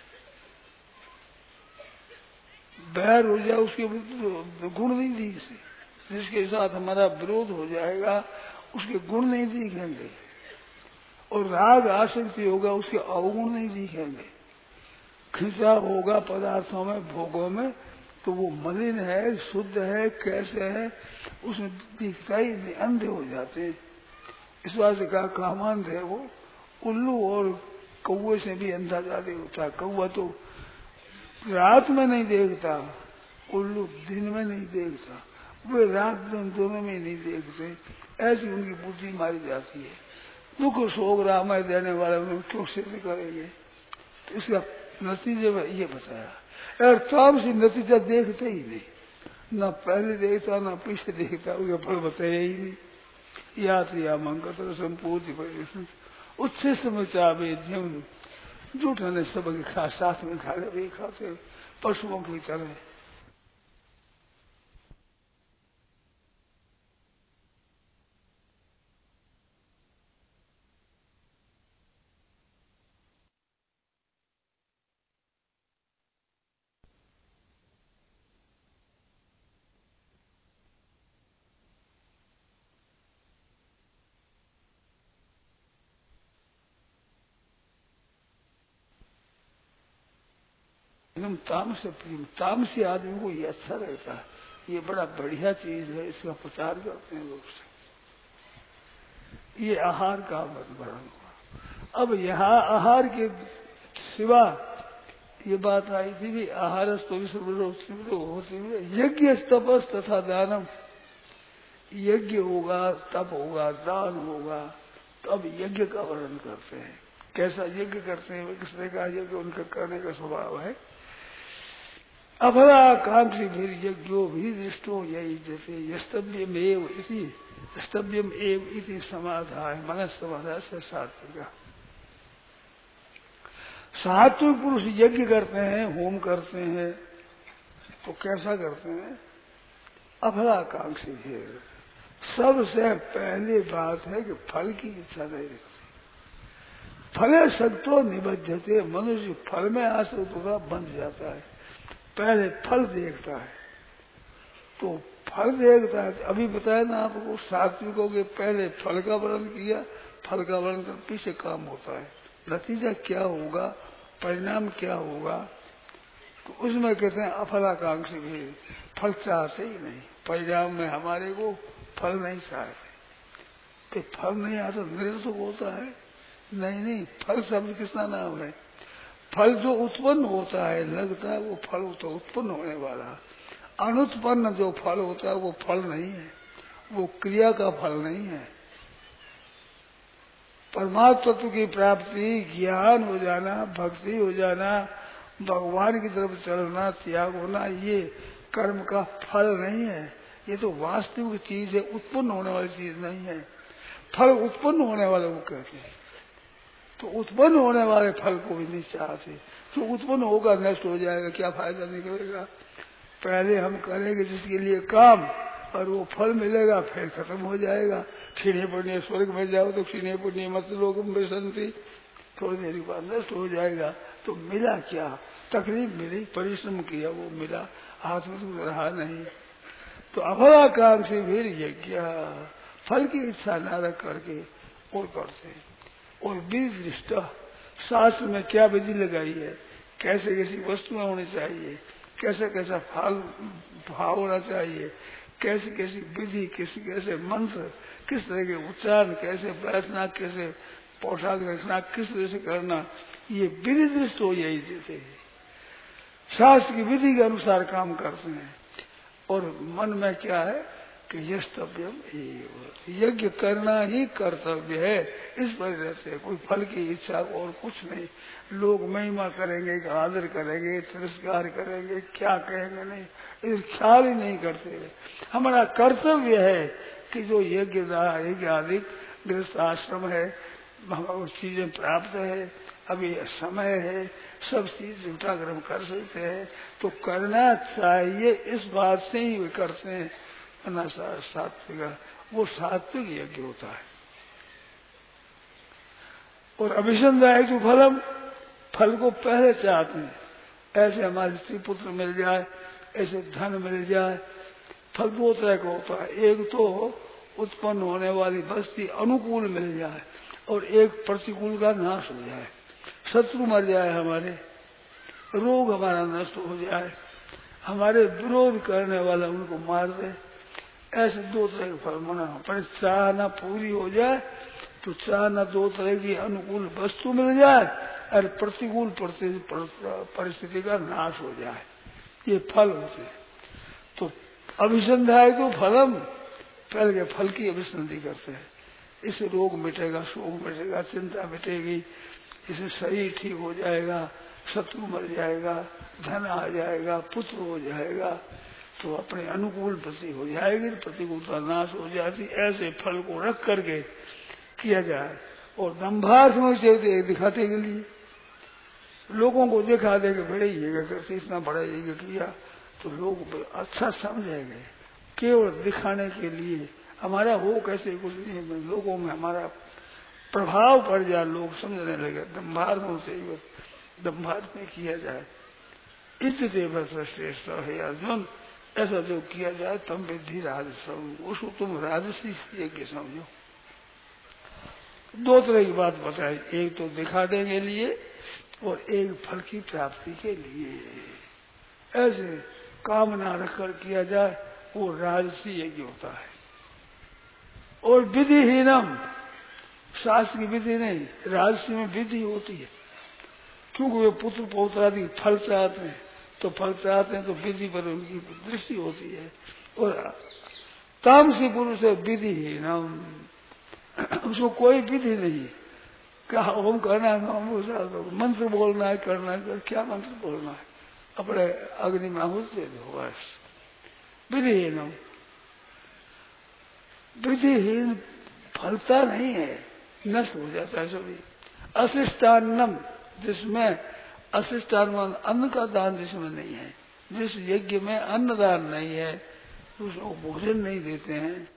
S2: बैर हो जाए उसके गुण नहीं दिखते, जिसके साथ हमारा विरोध हो जाएगा उसके गुण नहीं दिखेंगे, और राग आसक्ति होगा उसके अवगुण नहीं दिखेंगे। खिंचा होगा पदार्थों में, भोगों में, तो वो मलिन है, शुद्ध है, कैसे है उसमें दिखता ही नहीं, अंधे हो जाते हैं। इस बात से कहा कामांध है वो, उल्लू और कौवे से भी अंधा ज्यादा होता है। कौवा तो रात में नहीं देखता, उल्लू दिन में नहीं देखता, वे रात दिन दोनों में नहीं देखते, ऐसी उनकी बुद्धि मारी जाती है। दुख शोक रामाय देने वाले उन्हें क्यों सिद्ध करेंगे? तो इसका नतीजे में ये बताया, और तामसी नतीजा देखते ही नहीं, न पहले देखता न पीछे देखता, उसका फल बताया ही नहीं। या मंगल संपूर्ण उच्छिष्ट में चावे जीवन जूठा ने सबके खा, साथ में खा ले, भी खाते पशुओं की तरह। एकदम तामसी आदमी को ये अच्छा रहता है, ये बड़ा बढ़िया चीज है, इसका प्रचार करते हैं लोग से। ये आहार का वर्णन हुआ। अब यहाँ आहार के सिवा ये बात आई थी कि आहार यज्ञ तपस तथा दानम, यज्ञ होगा, तप होगा, दान होगा, तो अब यज्ञ का वर्णन करते हैं। कैसा यज्ञ करते हैं, किसने कहा यज्ञ उनका करने का स्वभाव है। अफलाकांक्षी भी यज्ञो भी दृष्टो यही, जैसे यस्तव्यम एव इति समाधान मन समाधान से सात्विक। सात्विक पुरुष यज्ञ करते हैं, होम करते हैं, तो कैसा करते हैं? अफलाकांक्षी भी। सबसे पहली बात है कि फल की इच्छा नहीं रखते। फले सत्तो निबद्धते, मनुष्य फल में आसक्त होगा, बंध जाता है, पहले फल देखता है। तो फल देखता है, अभी बताया ना आपको, सात्विकों के पहले फल का वर्णन किया, फल का वर्णन कर पीछे काम होता है, नतीजा क्या होगा, परिणाम क्या होगा, तो उसमें कहते हैं अफलाकांक्षी भी, फल चाहते ही नहीं, परिणाम में हमारे को फल नहीं चाहते। तो फल नहीं आता निरर्थक होता है? नहीं, फल शब्द किसका नाम है? फल जो उत्पन्न होता है, लगता है, वो फल तो उत्पन्न होने वाला। अनुत्पन्न जो फल होता है वो फल नहीं है, वो क्रिया का फल नहीं है। परमात्म तत्व की प्राप्ति, ज्ञान हो जाना, भक्ति हो जाना, भगवान की तरफ चलना, त्याग होना, ये कर्म का फल नहीं है। ये तो वास्तविक चीज है, उत्पन्न होने वाली चीज नहीं है। फल उत्पन्न होने वाले वो कहते हैं, तो उत्पन्न होने वाले फल को भी नहीं चाहते। जो उत्पन्न होगा नष्ट हो जाएगा, क्या फायदा निकलेगा? पहले हम करेंगे जिसके लिए काम, और वो फल मिलेगा, फिर खत्म हो जाएगा। क्षीणे पुण्य स्वर्ग में जाओ तो क्षीणे पुण्य मत लोग बसंती, थोड़ी देर बाद नष्ट हो जाएगा। तो मिला क्या? तकलीफ मिली, परिश्रम किया, वो मिला, हाथ में तो रहा नहीं। तो अफलाकांक्षी भी यज्ञ, फल की इच्छा न रख करके और करते हैं। और विधि दृष्ट, शास्त्र में क्या विधि लगाई है, कैसे कैसी वस्तुएं होनी चाहिए, कैसा कैसा फल भाव होना चाहिए, कैसी कैसी विधि, कैसे मंत्र, किस तरह के उच्चारण, कैसे बैठना, कैसे पोशाक रखना, किस तरह से करना, ये विधि दृष्ट हो यही जैसे है। शास्त्र की विधि के अनुसार काम करते हैं। और मन में क्या है? कि यस्तव्यम यज्ञ करना ही कर्तव्य है। इस वजह से कोई फल की इच्छा और कुछ नहीं। लोग महिमा करेंगे, आदर करेंगे, तिरस्कार करेंगे, क्या कहेंगे नहीं, इस ख्याल ही नहीं करते। हमारा कर्तव्य है कि जो यज्ञ आदि गृहस्थ आश्रम है, हमें चीजें प्राप्त है, अभी समय है, सब चीज जुटाकर हम कर सकते हैं तो करना चाहिए। इस बात से ही वे करते हैं। सात्विक, वो सात्विक यज्ञ होता है। और अभिसंधायक जो फल को पहले चाहते हैं। ऐसे हमारे स्त्री पुत्र मिल जाए, ऐसे धन मिल जाए। फल दो तरह का होता है, एक तो उत्पन्न होने वाली वस्तु अनुकूल मिल जाए और एक प्रतिकूल का नाश हो जाए। शत्रु मर जाए, हमारे रोग हमारा नष्ट हो जाए, हमारे विरोध करने वाला उनको मार दे। ऐसे दो तरह के फल मना। पर चाहना पूरी हो जाए तो चाहना दो तरह की अनुकूल वस्तु मिल जाए और प्रतिकूल परिस्थिति का नाश हो जाए, ये फल होते हैं। तो अभिसंधाय तो फलम, पहले के फल की अभिसंधि करते हैं। इससे रोग मिटेगा, शोक मिटेगा, चिंता मिटेगी, इससे शरीर ठीक हो जाएगा, शत्रु मर जाएगा, धन आ जाएगा, पुत्र हो जाएगा, तो अपने अनुकूल वृद्धि हो जाएगी, प्रतिकूलता नाश हो जाती। ऐसे फल को रख करके किया जाए। और दंभार समझते दिखाते के लिए लोगों को दिखा दे कि बड़े यज्ञ करते, इतना बड़ा यज्ञ किया तो लोग अच्छा समझेंगे। केवल दिखाने के लिए हमारा हो कैसे कुछ नहीं, लोगों में हमारा प्रभाव पड़ जाए, लोग समझने लगे। दंभार से दंभार में किया जाए। इतदेव श्रेष्ठ है अर्जुन, ऐसा जो किया जाए तम विधि राजसम, उसको तुम राजसी यज्ञ समझो। दो तरह की बात बताई, एक तो दिखाने के लिए और एक फल की प्राप्ति के लिए। ऐसे कामना रखकर किया जाए वो राजसी यज्ञ होता है। और विधिहीनम, शास्त्र की विधि नहीं, राजसी में विधि होती है। क्योंकि वे पुत्र पौत्र आदि फल चाहते हैं, तो फल चाहते हैं तो विधि पर उनकी दृष्टि होती है। और तामसी पुरुष है विधिहीनम, उसको कोई विधि नहीं। क्या होम करना है, मंत्र बोलना है, करना है, क्या मंत्र बोलना है, अपने अग्नि में आहुति दे दो बस। विधिहीनम, विधिहीन फलता नहीं है, नष्ट हो जाता है सभी। अशिष्टान्नम, जिसमें अशिष्टान अन्न का दान जिसमें नहीं है, जिस यज्ञ में अन्न दान नहीं है, उसको भोजन नहीं देते हैं,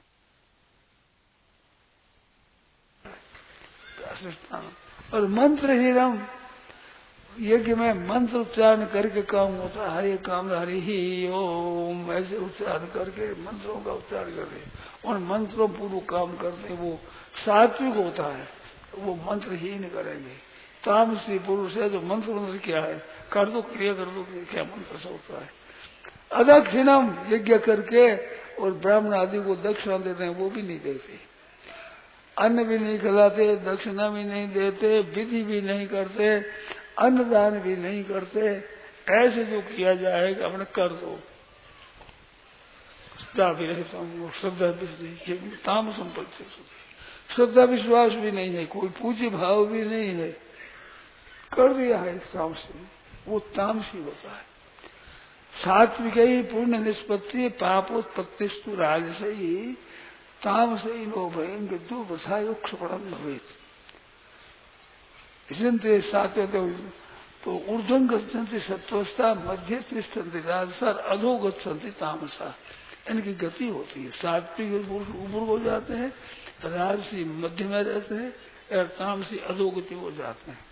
S2: अशिष्टान। और मंत्रहीनम, यज्ञ में मंत्र उच्चारण करके काम होता है। हरे काम हरि ही ओम, ऐसे उच्चारण करके मंत्रों का उच्चारण करके और मंत्रों पूर्व काम करते, वो सात्विक होता है। वो मंत्रहीन करेंगे। तामसी पुरुष है जो मंत्र क्या है, कर दो क्रिया कर दो, क्या मंत्र से होता है। अदक्षिणम, यज्ञ करके और ब्राह्मण आदि को दक्षिणा देते हैं, वो भी नहीं देते। अन्न भी नहीं खिलाते, दक्षिणा भी नहीं देते, विधि भी नहीं करते, अन्नदान भी नहीं करते। ऐसे जो किया जाएगा अपने कर दो। श्रद्धा विश्वास, ताम संपत्ति, श्रद्धा विश्वास भी नहीं है, कोई पूज्य भाव भी नहीं है, कर दिया है तामसी, वो तामसी होता है। सात्विक ही पूर्ण निष्पत्ति, पापोत्पत्तिस्तु राजसी, तामसी नो भयंग दो बसायुक्षपणम भवेत। इसलिए सात्विक तो ऊर्ध्वं गच्छन्ति सत्वस्था, मध्य तिष्ठन्ति राजसा, अधो गच्छन्ति तामसा। इनकी गति होती है। सात्विक ऊपर हो जाते हैं, राजसी मध्य में रहते हैं और तामसी अधोगति हो जाते हैं।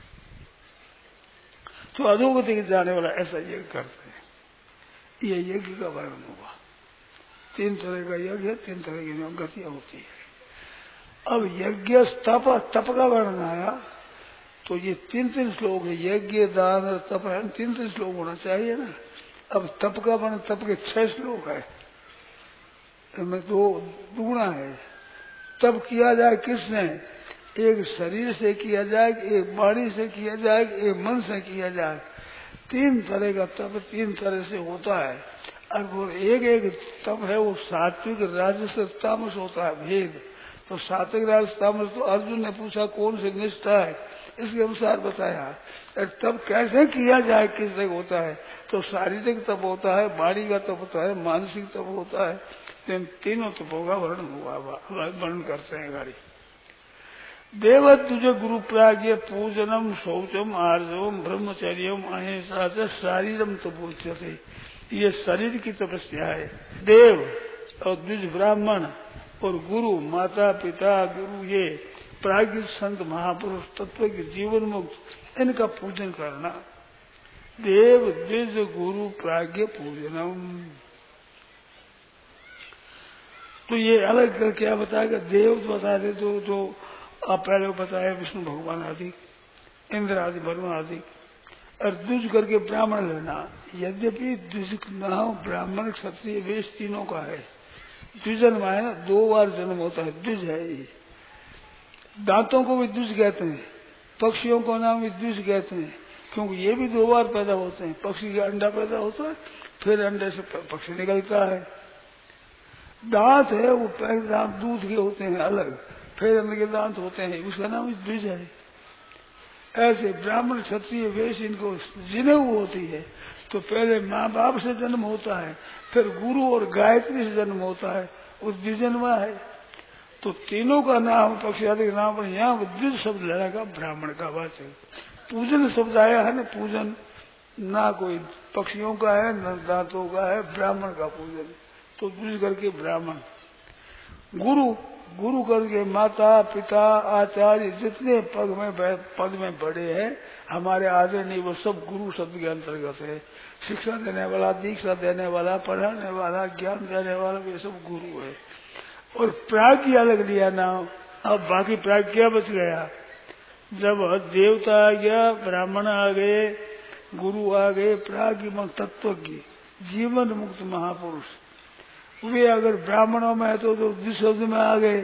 S2: तो अधोगति के जाने वाला ऐसा यज्ञ करते हैं। ये यज्ञ का वर्णन हुआ। 3 तरह का यज्ञ है, 3 तरह की गतियां होती है। अब यज्ञ तप का वर्णन आया, तो ये 3 श्लोक है। यज्ञ दान तप है, 3 श्लोक होना चाहिए ना। अब तप का वर्णन, तप के 6 श्लोक है, इनमें 2 दुगुना है। तप किया जाए किसने, एक शरीर से किया जाए, एक वाणी से किया जाए, एक मन से किया जाए। 3 तरह का तप 3 तरह से होता है। और वो एक एक तप है, वो सात्विक राजस तामस होता है भेद। तो सात्विक राजस तामस तो अर्जुन ने पूछा कौन सी निष्ठा है, इसके अनुसार बताया। और तब कैसे किया जाए, किस जगह होता है, तो शारीरिक तप होता है, वाणी का तप होता है, मानसिक तप होता है। तो तीनों तपों का वर्णन करते हैं गाड़ी। देव तुझे गुरु प्राज्ञ पूजनम शौचम आर्जवम ब्रह्मचर्यम अहिंसा से शारीरम तपोच्यते। ये शरीर की तपस्या है। देव और द्विज ब्राह्मण और गुरु माता पिता गुरु, ये प्राज्ञ संत महापुरुष तत्व के जीवन मुक्त, इनका पूजन करना। देव द्विज गुरु प्राज्ञ पूजनम। तो ये अलग कर क्या बताएगा, देव तो बता दे तो आप पहले बताया विष्णु भगवान आदि, इंद्र आदि, वरुण आदि। और द्विज करके ब्राह्मण लेना। यद्यपि द्विज नाम ब्राह्मण क्षत्रिय वेश तीनों का है। द्विजन में ना 2 बार जन्म होता है, द्विज है ये। दांतों को भी द्विज कहते हैं, पक्षियों को नाम भी द्विज कहते हैं, क्योंकि ये भी 2 बार पैदा होते हैं। पक्षी का अंडा पैदा होता है, फिर अंडे से पक्षी निकलता है। दांत है, वो पहले दांत दूध के होते हैं अलग, फिर अंदर के दांत होते हैं, उसका नाम द्विज है। ऐसे ब्राह्मण क्षत्रिय वेश इनको जिनेऊ होती है। तो पहले माँ बाप से जन्म होता है, फिर गुरु और गायत्री से जन्म होता है, उस द्विजन्मा है। तो तीनों का नाम पक्षी आदि का नाम, पर यहाँ द्विज शब्द लेगा ब्राह्मण का वाचक। पूजन शब्द आया है न, पूजन ना कोई पक्षियों का है न दांतों का है, ब्राह्मण का पूजन। तो द्विज करके ब्राह्मण। गुरु, गुरु करके माता पिता आचार्य, जितने पद में बड़े हैं हमारे आदरणीय, वो सब गुरु शब्द के अंतर्गत है। शिक्षा देने वाला, दीक्षा देने वाला, पढ़ाने वाला, ज्ञान देने वाला, ये सब गुरु है। और प्राज्ञ अलग लिया नाम। अब बाकी प्राज्ञ क्या बच गया, जब देवता आ गया, ब्राह्मण आ गए, गुरु आ गए, प्राज्ञ मन तत्वज्ञ जीवन मुक्त महापुरुष, वे अगर ब्राह्मणों में है तो जिस शब्द में आ गए।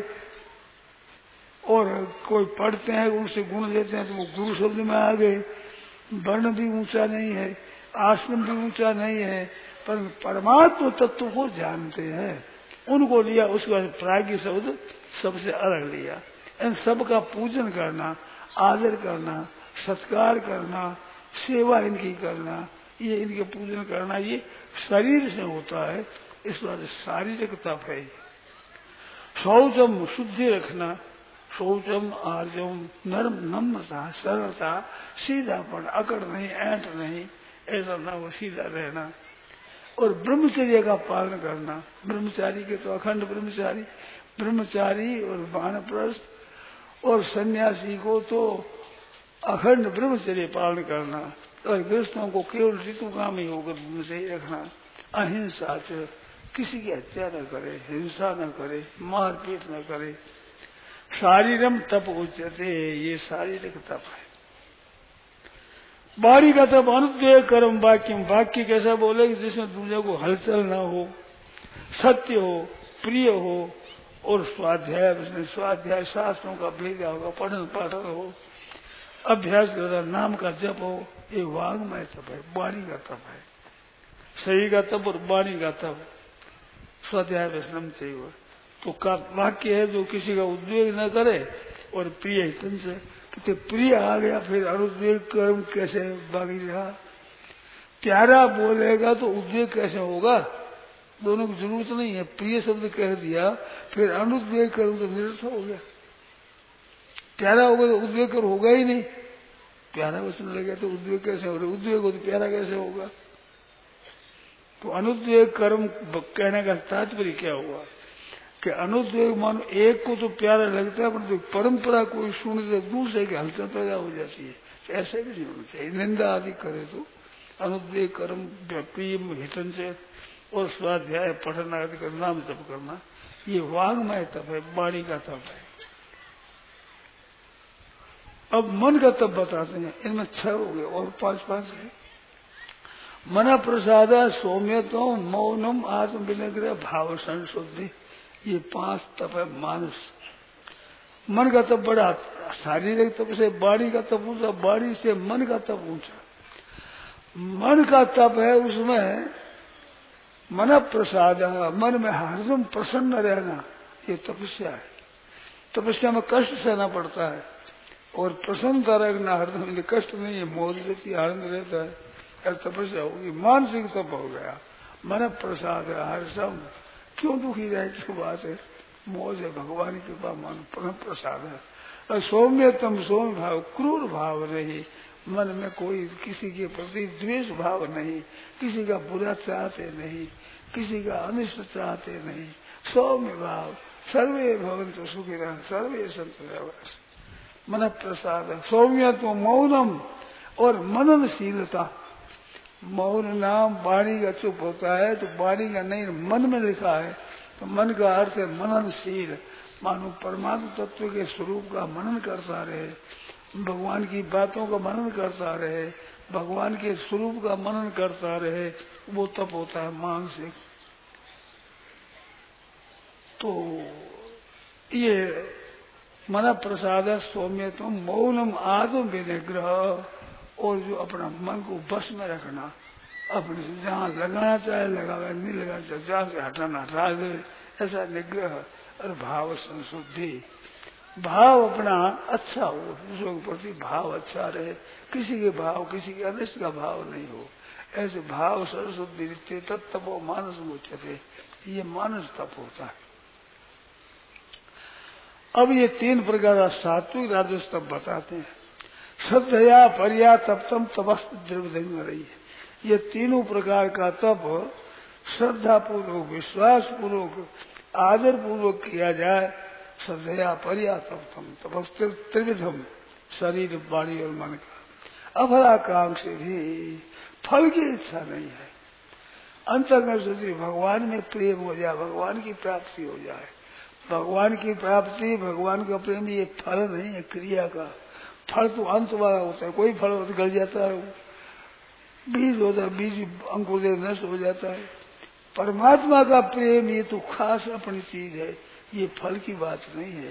S2: और कोई पढ़ते हैं उनसे गुण देते हैं तो वो गुरु शब्द में आ गए। वर्ण भी ऊंचा नहीं है, आश्रम भी ऊंचा नहीं है, पर परमात्मा तत्व को जानते हैं, उनको लिया। उसके बाद प्राज्ञ शब्द सबसे अलग लिया। इन सब का पूजन करना, आदर करना, सत्कार करना, सेवा इनकी करना, ये इनके पूजन करना, ये शरीर से होता है। इस बात शारीरिक तप है। शौचम शुद्धि रखना, शौचम आर्जम नर्म नम्रता, सरलता, सीधापन, अकड़ नहीं, ऐंठ नहीं, ऐसा ना हो, सीधा रहना। और ब्रह्मचर्य का पालन करना। ब्रह्मचारी के तो अखंड ब्रह्मचारी, ब्रह्मचारी और वानप्रस्थ और सन्यासी को तो अखंड ब्रह्मचर्य पालन करना। और गृहस्थों को केवल ऋतुगामी होकर ब्रह्मचर्य रखना। अहिंसा से किसी की हत्या न करे, हिंसा न करे, मारपीट न करे। शारीरम तप उच्यते, ये शारीरिक तप है। वाणी का तप अनुद्वेग कर्म वाक्यम, वाक्य कैसा बोले कि जिसमें दूसरे को हलचल न हो, सत्य हो, प्रिय हो। और स्वाध्याय शास्त्रों का भेद होगा, पठन पाठन हो, अभ्यास करना, नाम का जप हो, ये वांग्मय तप है, वाणी का तप है। शरीर का तप और वाणी का तप स्वाध्याय व्यसनम चाहिए। तो का वाक्य है जो किसी का उद्वेग न करे और प्रिय हितन से। तो प्रिय आ गया, फिर अनुद्वेग कर्म कैसे बाकी रहा। प्यारा बोलेगा तो उद्वेग कैसे होगा, दोनों की जरूरत नहीं है। प्रिय शब्द कह दिया, फिर अनुद्वेग कर्म तो निरस्त हो गया। प्यारा होगा तो उद्वेग कर्म होगा ही नहीं। प्यारा वचन लगे तो उद्वेग कैसे होगा, उद्वेग हो तो प्यारा कैसे होगा। तो अनुद्वेग कर्म कहने का तात्पर्य क्या हुआ कि अनुद्वेग मानो एक को तो प्यारा लगता है, परंतु परंपरा कोई सुने तो दूसरे की हलचल पैदा हो जाती है। ऐसे भी नहीं होना चाहिए। निंदा आदि करे तो अनुद्वेग कर्म प्रिय हितन से और स्वाध्याय पठन आदि का नाम जप करना, ये वांग्मय तप है, वाणी का तप है। अब मन का तप बताते हैं। इनमें 6 हो गए और 5 है। मन प्रसाद सौम्यतो मौनम आत्म विनिग्रह भाव संशुद्धि, ये 5 तप है मानस। मन का तप बड़ा, शारीरिक तप से वाणी का तप ऊंचा, वाणी से मन का तप ऊंचा। मन का तप है, उसमें मन प्रसाद, मन में हरदम प्रसन्न रहना, ये तपस्या है। तपस्या में कष्ट सहना पड़ता है और प्रसन्नता रखना हरदम कष्ट नहीं है, मौज रहती है, आनंद रहता है। ऐसी तपस्या होगी, मानसिक तप हो गया। मन प्रसाद है, हर्षम, क्यों दुखी रहे, क्यों बात है, मौज है, भगवान की कृपा, मन परम प्रसाद है। और सौम्यतम, सौम्य भाव, क्रूर भाव नहीं, मन में कोई किसी के प्रति द्वेष भाव नहीं, किसी का बुरा चाहते नहीं, किसी का अनिष्ट चाहते नहीं, सौम्य भाव, सर्वे भवन्तु सुखिनः सर्वे सन्तु निरामयाः। मन प्रसाद है, सौम्यत्व, मौनम और मननशीलता। मौन नाम वाणी का चुप होता है, तो वाणी का नहीं मन में लिखा है, तो मन का अर्थ है मननशील, मानो परमात्मा तत्व के स्वरूप का मनन करता रहे, भगवान की बातों का मनन करता रहे, भगवान के स्वरूप का मनन करता रहे, वो तप होता है मानसिक। तो ये मन प्रसाद सौम्यत्व, मौनम आत्म विनिग्रह, और जो अपना मन को बस में रखना, अपने जहाँ लगाना चाहे लगावे, नहीं लगाना चाहे जहाँ से हटाना हटा दे, ऐसा निग्रह। और भाव संशुद्धि, भाव अपना अच्छा हो, दूसरों के प्रति भाव अच्छा रहे, किसी के भाव, किसी के अनिष्ट का भाव नहीं हो, ऐसे भाव संशुद्धि तत्तपो मानस मुच्यते, ये मानस तप होता है। अब ये 3 प्रकार का सात्विक राजस तप बताते हैं। श्रद्धया पर्या तप्तम तपस्त द्रव्यधन रही है। ये तीनों प्रकार का तप श्रद्धा पूर्वक, विश्वास पूर्वक, आदर पूर्वक किया जाए। श्रद्धया पर्या तप्तम तपस्त त्रिविधम, शरीर, वाणी और मन का। अफलाकांक्षा भी, फल की इच्छा नहीं है, अंतर्गत शुद्धि, भगवान में प्रेम हो जाए, भगवान की प्राप्ति हो जाए। भगवान की प्राप्ति, भगवान का प्रेम, ये फल नहीं है क्रिया का। फल तो अंत वाला होता है, कोई फल होता गल जाता है, बीज होता है, बीज अंकुर नष्ट हो जाता है। परमात्मा का प्रेम ये तो खास अपनी चीज है, ये फल की बात नहीं है।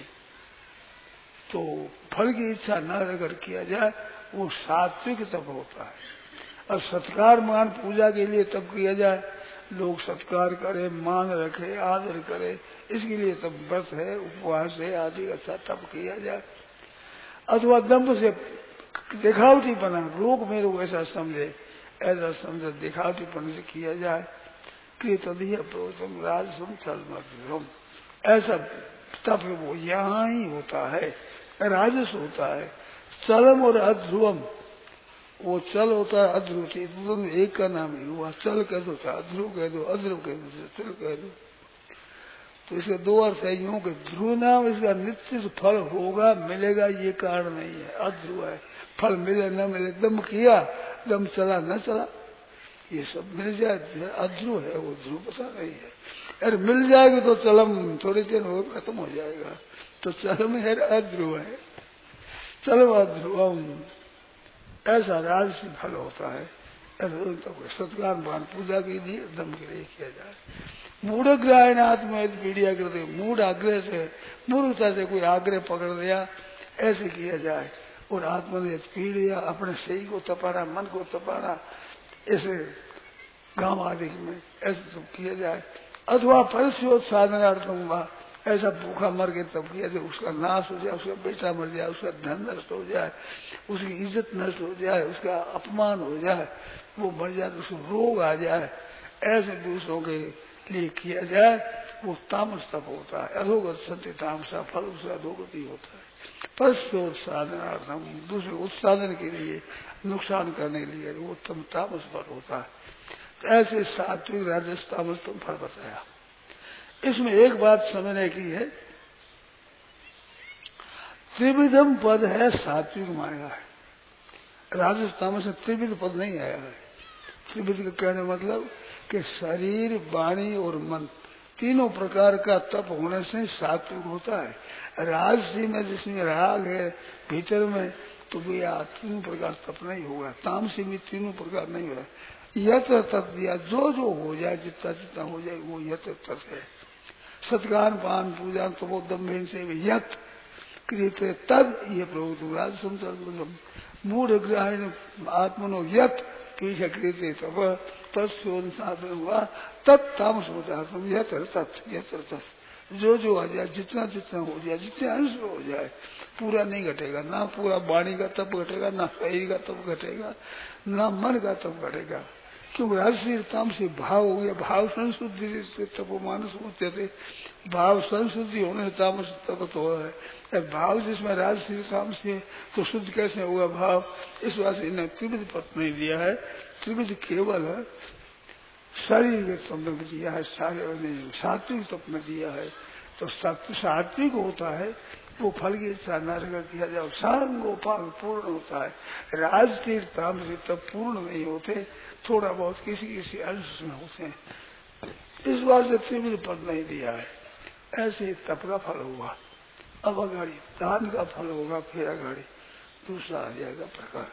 S2: तो फल की इच्छा न रखकर किया जाए, वो सात्विक तप होता है। और सत्कार मान पूजा के लिए तप किया जाए, लोग सत्कार करे, मान रखे, आदर करे, इसके लिए तब व्रत है, उपवास है आदि अच्छा तप किया जाए। अथवा दम्भ से दिखावटी बना, लोग मेरे को ऐसा समझे दिखावटीपन से किया जाए। कृतधिया प्रोतम राजसम चल, ऐसा तप वो यहाँ ही होता है, राजस होता है। चलम और अध्रुवम, वो चल होता है, अध्रुव होती है, दोनों एक का नाम ही हुआ। चल कह दो, अध्रुव कह दो, अध्रुव कह दो, चल कह दो। तो इसके 2 अर्थ है, यूं कि ध्रुव नाम इसका निश्चित फल होगा, मिलेगा, ये कारण नहीं है। अध्रुव है, फल मिले न मिले, दम किया, दम चला न चला, ये सब मिल जाए, अध्रुव है वो, ध्रुव पता नहीं है। अरे मिल जाएगी तो चलम थोड़ी देर हो खत्म हो जाएगा, तो चलम है, अध्रुव है, चलम अध्रुवम, ऐसा राजसी फल होता है। सत्कार मान पूजा के लिए, दम के लिए किया जाए। मूढ़ग्रहणात्म पीड़िया करते, मूढ़ आग्रह से, मूर्खता से कोई आग्रह पकड़ लिया, ऐसे किया जाए। और आत्मा ने पीड़िया, अपने शरीर को तपाना, मन को तपाना, ऐसे गांव आदि में ऐसे सब किया जाए। अथवा परिस्योत्साधनार्थम हुआ, ऐसा भूखा मर के तब किया जाए, उसका नाश हो जाए, उसका बेटा मर जाए, उसका धन नष्ट हो जाए, उसकी इज्जत नष्ट हो जाए, उसका अपमान हो जाए, वो मर जाए, उसको रोग आ जाए, ऐसे दूसरों के लिए किया जाए, वो तामस तप होता है। अधोगत सत्य तामसा फल, उसका अधोगति होता है। परिस्योत्साधनार्थम, दूसरे उत्साधन के लिए, नुकसान करने के लिए वो तामस फल होता है। तो ऐसे सात्विक राजस तामस तुम फल बताया। इसमें एक बात समझने की है, त्रिविधम पद है, सात्विक माया है। राजस तामस में त्रिविध पद नहीं आया है। त्रिविध का कहने मतलब कि शरीर, वाणी और मन, तीनों प्रकार का तप होने से सात्विक होता है। राजसी में जिसमें राग है भीतर में, तो भी तीनों प्रकार तप नहीं होगा। तामसी में तीनों प्रकार नहीं होगा। यत्र तत् दिया, जो जो हो जाए, जितना जितना हो जाए, वो यत्र तत् है। सत्कार पान पूजा तपोदम्भेन से यत क्रियते तद, ये प्रभु राजसम मूढ़ ग्रहण आत्मनो यत पीछे कृति तप तत्शोध साधन हुआ तत्तामस हो जाता यह तत्त जो जो आ जाए जितना जितना हो जाए जितने अंश हो जाए पूरा नहीं घटेगा ना पूरा वाणी का तप घटेगा ना शरीर का तप घटेगा ना मन का तप घटेगा क्योंकि राजसी तामसी भाव हो गया भाव संशुद्धि से तपो मानस होते थे भाव संशुद्धि होने से तामस तप तो है भाव जिसमें राजसी तामसी है तो शुद्ध कैसे होगा भाव इस बात से इन्हें त्रिविध पथ नहीं दिया है त्रिविध केवल है शरीर के तप में दिया है सात्विक तप में दिया है तो सात्विक होता है वो फल की इच्छा न रखकर किया जाए सांगोपांग पूर्ण होता है राजतीर तामसी तप पूर्ण नहीं होते थोड़ा बहुत किसी किसी अंश में होते हैं इस बात से त्रिविध पद नहीं दिया है ऐसे ही तप का फल होगा अब अगाड़ी दान का फल होगा फिर अगाड़ी दूसरा आ जाएगा प्रकार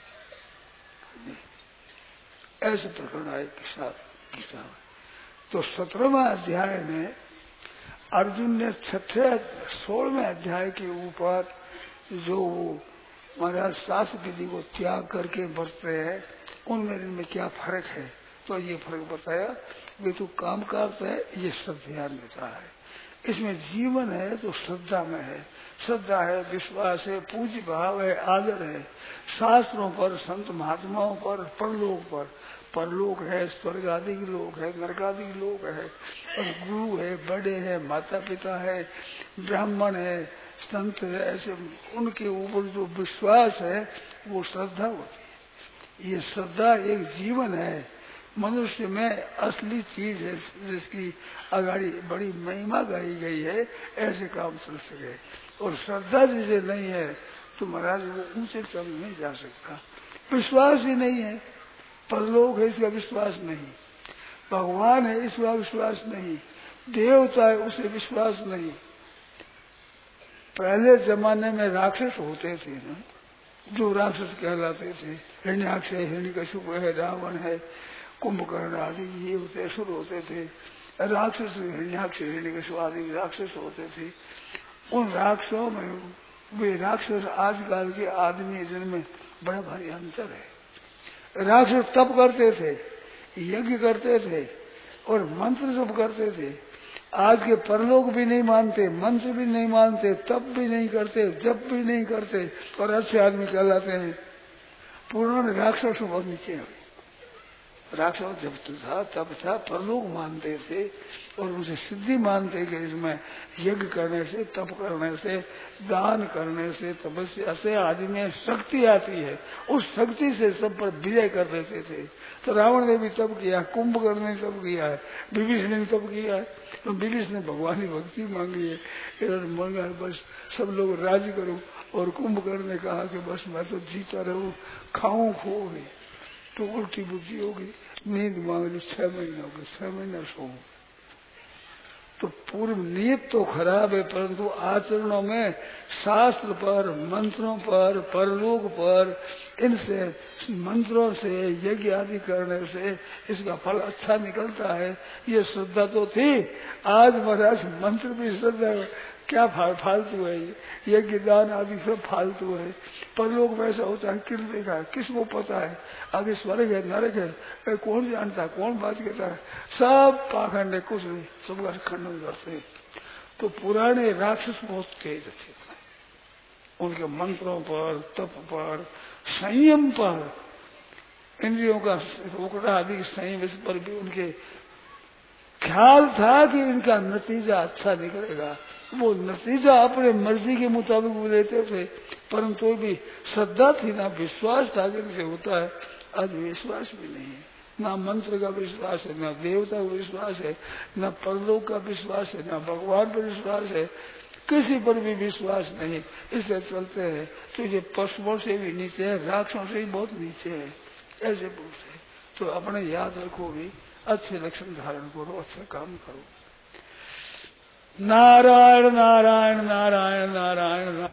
S2: ऐसे प्रकरण आए गीता में तो 17वां अध्याय में अर्जुन ने 16वें अध्याय के ऊपर जो महाराज शास्त्र विधि को त्याग करके बरतते हैं उनमें इनमें क्या फर्क है तो ये फर्क बताया वे तो काम करते है ये सब ध्यान देता है इसमें जीवन है तो श्रद्धा में है श्रद्धा है विश्वास है पूज्य भाव है आदर है शास्त्रों पर संत महात्माओं पर परलोक है स्वर्ग आदि के लोग है नरक आदि के लोग है और गुरु है बड़े है माता पिता है ब्राह्मण है संत है ऐसे उनके ऊपर जो विश्वास है वो श्रद्धा होती है ये श्रद्धा एक जीवन है मनुष्य में असली चीज है जिसकी अगाड़ी बड़ी महिमा गाई गई है ऐसे काम चल सके और श्रद्धा जिसे नहीं है तो महाराज वो ऊंचे चल नहीं जा सकता विश्वास ही नहीं है परलोक है इसका विश्वास नहीं भगवान है इसका विश्वास नहीं देवता है उसे विश्वास नहीं पहले जमाने में राक्षस होते थे ना जो राक्षस कहलाते थे हिरण्याक्ष है हिरण्यकशिप है रावण है कुंभकर्ण आदि ये होते असुर होते थे राक्षस हिरण्याक्ष हिरण्यकशिप आदि राक्षस होते थे उन राक्षसों में वे राक्षस आजकल के आदमी जिनमें बड़ा भारी अंतर है राक्षस तप करते थे यज्ञ करते थे और मंत्र जप करते थे आज के परलोक भी नहीं मानते मंत्र भी नहीं मानते तप भी नहीं करते जप भी नहीं करते और अच्छे आदमी कहलाते हैं पुराने राक्षसों बहुत नीचे है राक्षस जब था तब था परलोक मानते थे और उनसे सिद्धि मानते कि इसमें यज्ञ करने से तप करने से दान करने से तपस्या से आदि में शक्ति आती है उस शक्ति से सब पर विजय कर देते थे तो रावण ने भी तप किया कुंभकर्ण ने तप किया है विभीषण ने तप किया है तो विभीषण ने भगवान की भक्ति मांगी है इधर मांगा बस सब लोग राजी करो और कुंभकर्ण ने कहा कि बस मैं तो जीता रहूं खाऊं खोगे तो उल्टी बुद्धि होगी नींद मांग ली 6 महीने हो गए 6 महीना सो तो पूर्व नीयत तो खराब है परंतु आचरणों में शास्त्र पर मंत्रों पर परलोक पर इनसे मंत्रों से यज्ञ आदि करने से इसका फल अच्छा निकलता है ये श्रद्धा तो थी आज महाराज मंत्र भी श्रद्धा क्या फालतू है यज्ञ दान आदि सब फालतू है परलोक में ऐसा होता है किस देखा है किसको पता है आगे स्वर्ग है नरक है कौन जानता है कौन बात कहता है सब पाखंड है कुछ नहीं सबका खंडन करते तो पुराने राक्षस बहुत तेज थे उनके मंत्रों पर तप पर संयम पर इंद्रियों का रोकना आदि संयम इस पर भी उनके ख्याल था कि इनका नतीजा अच्छा निकलेगा वो नतीजा अपने मर्जी के मुताबिक वो लेते थे परंतु भी श्रद्धा थी ना विश्वास था कि इनसे होता है आज विश्वास भी नहीं है ना मंत्र का विश्वास है ना देवता का विश्वास है ना परलोक का विश्वास है ना भगवान पर विश्वास है किसी पर भी विश्वास नहीं इससे चलते हैं तो ये पशुओं से भी नीचे है राक्षसों से भी बहुत नीचे है ऐसे बोलते तो अपने याद रखो भी अच्छे लक्षण धारण करो अच्छा काम करो नारायण नारायण नारायण नारायण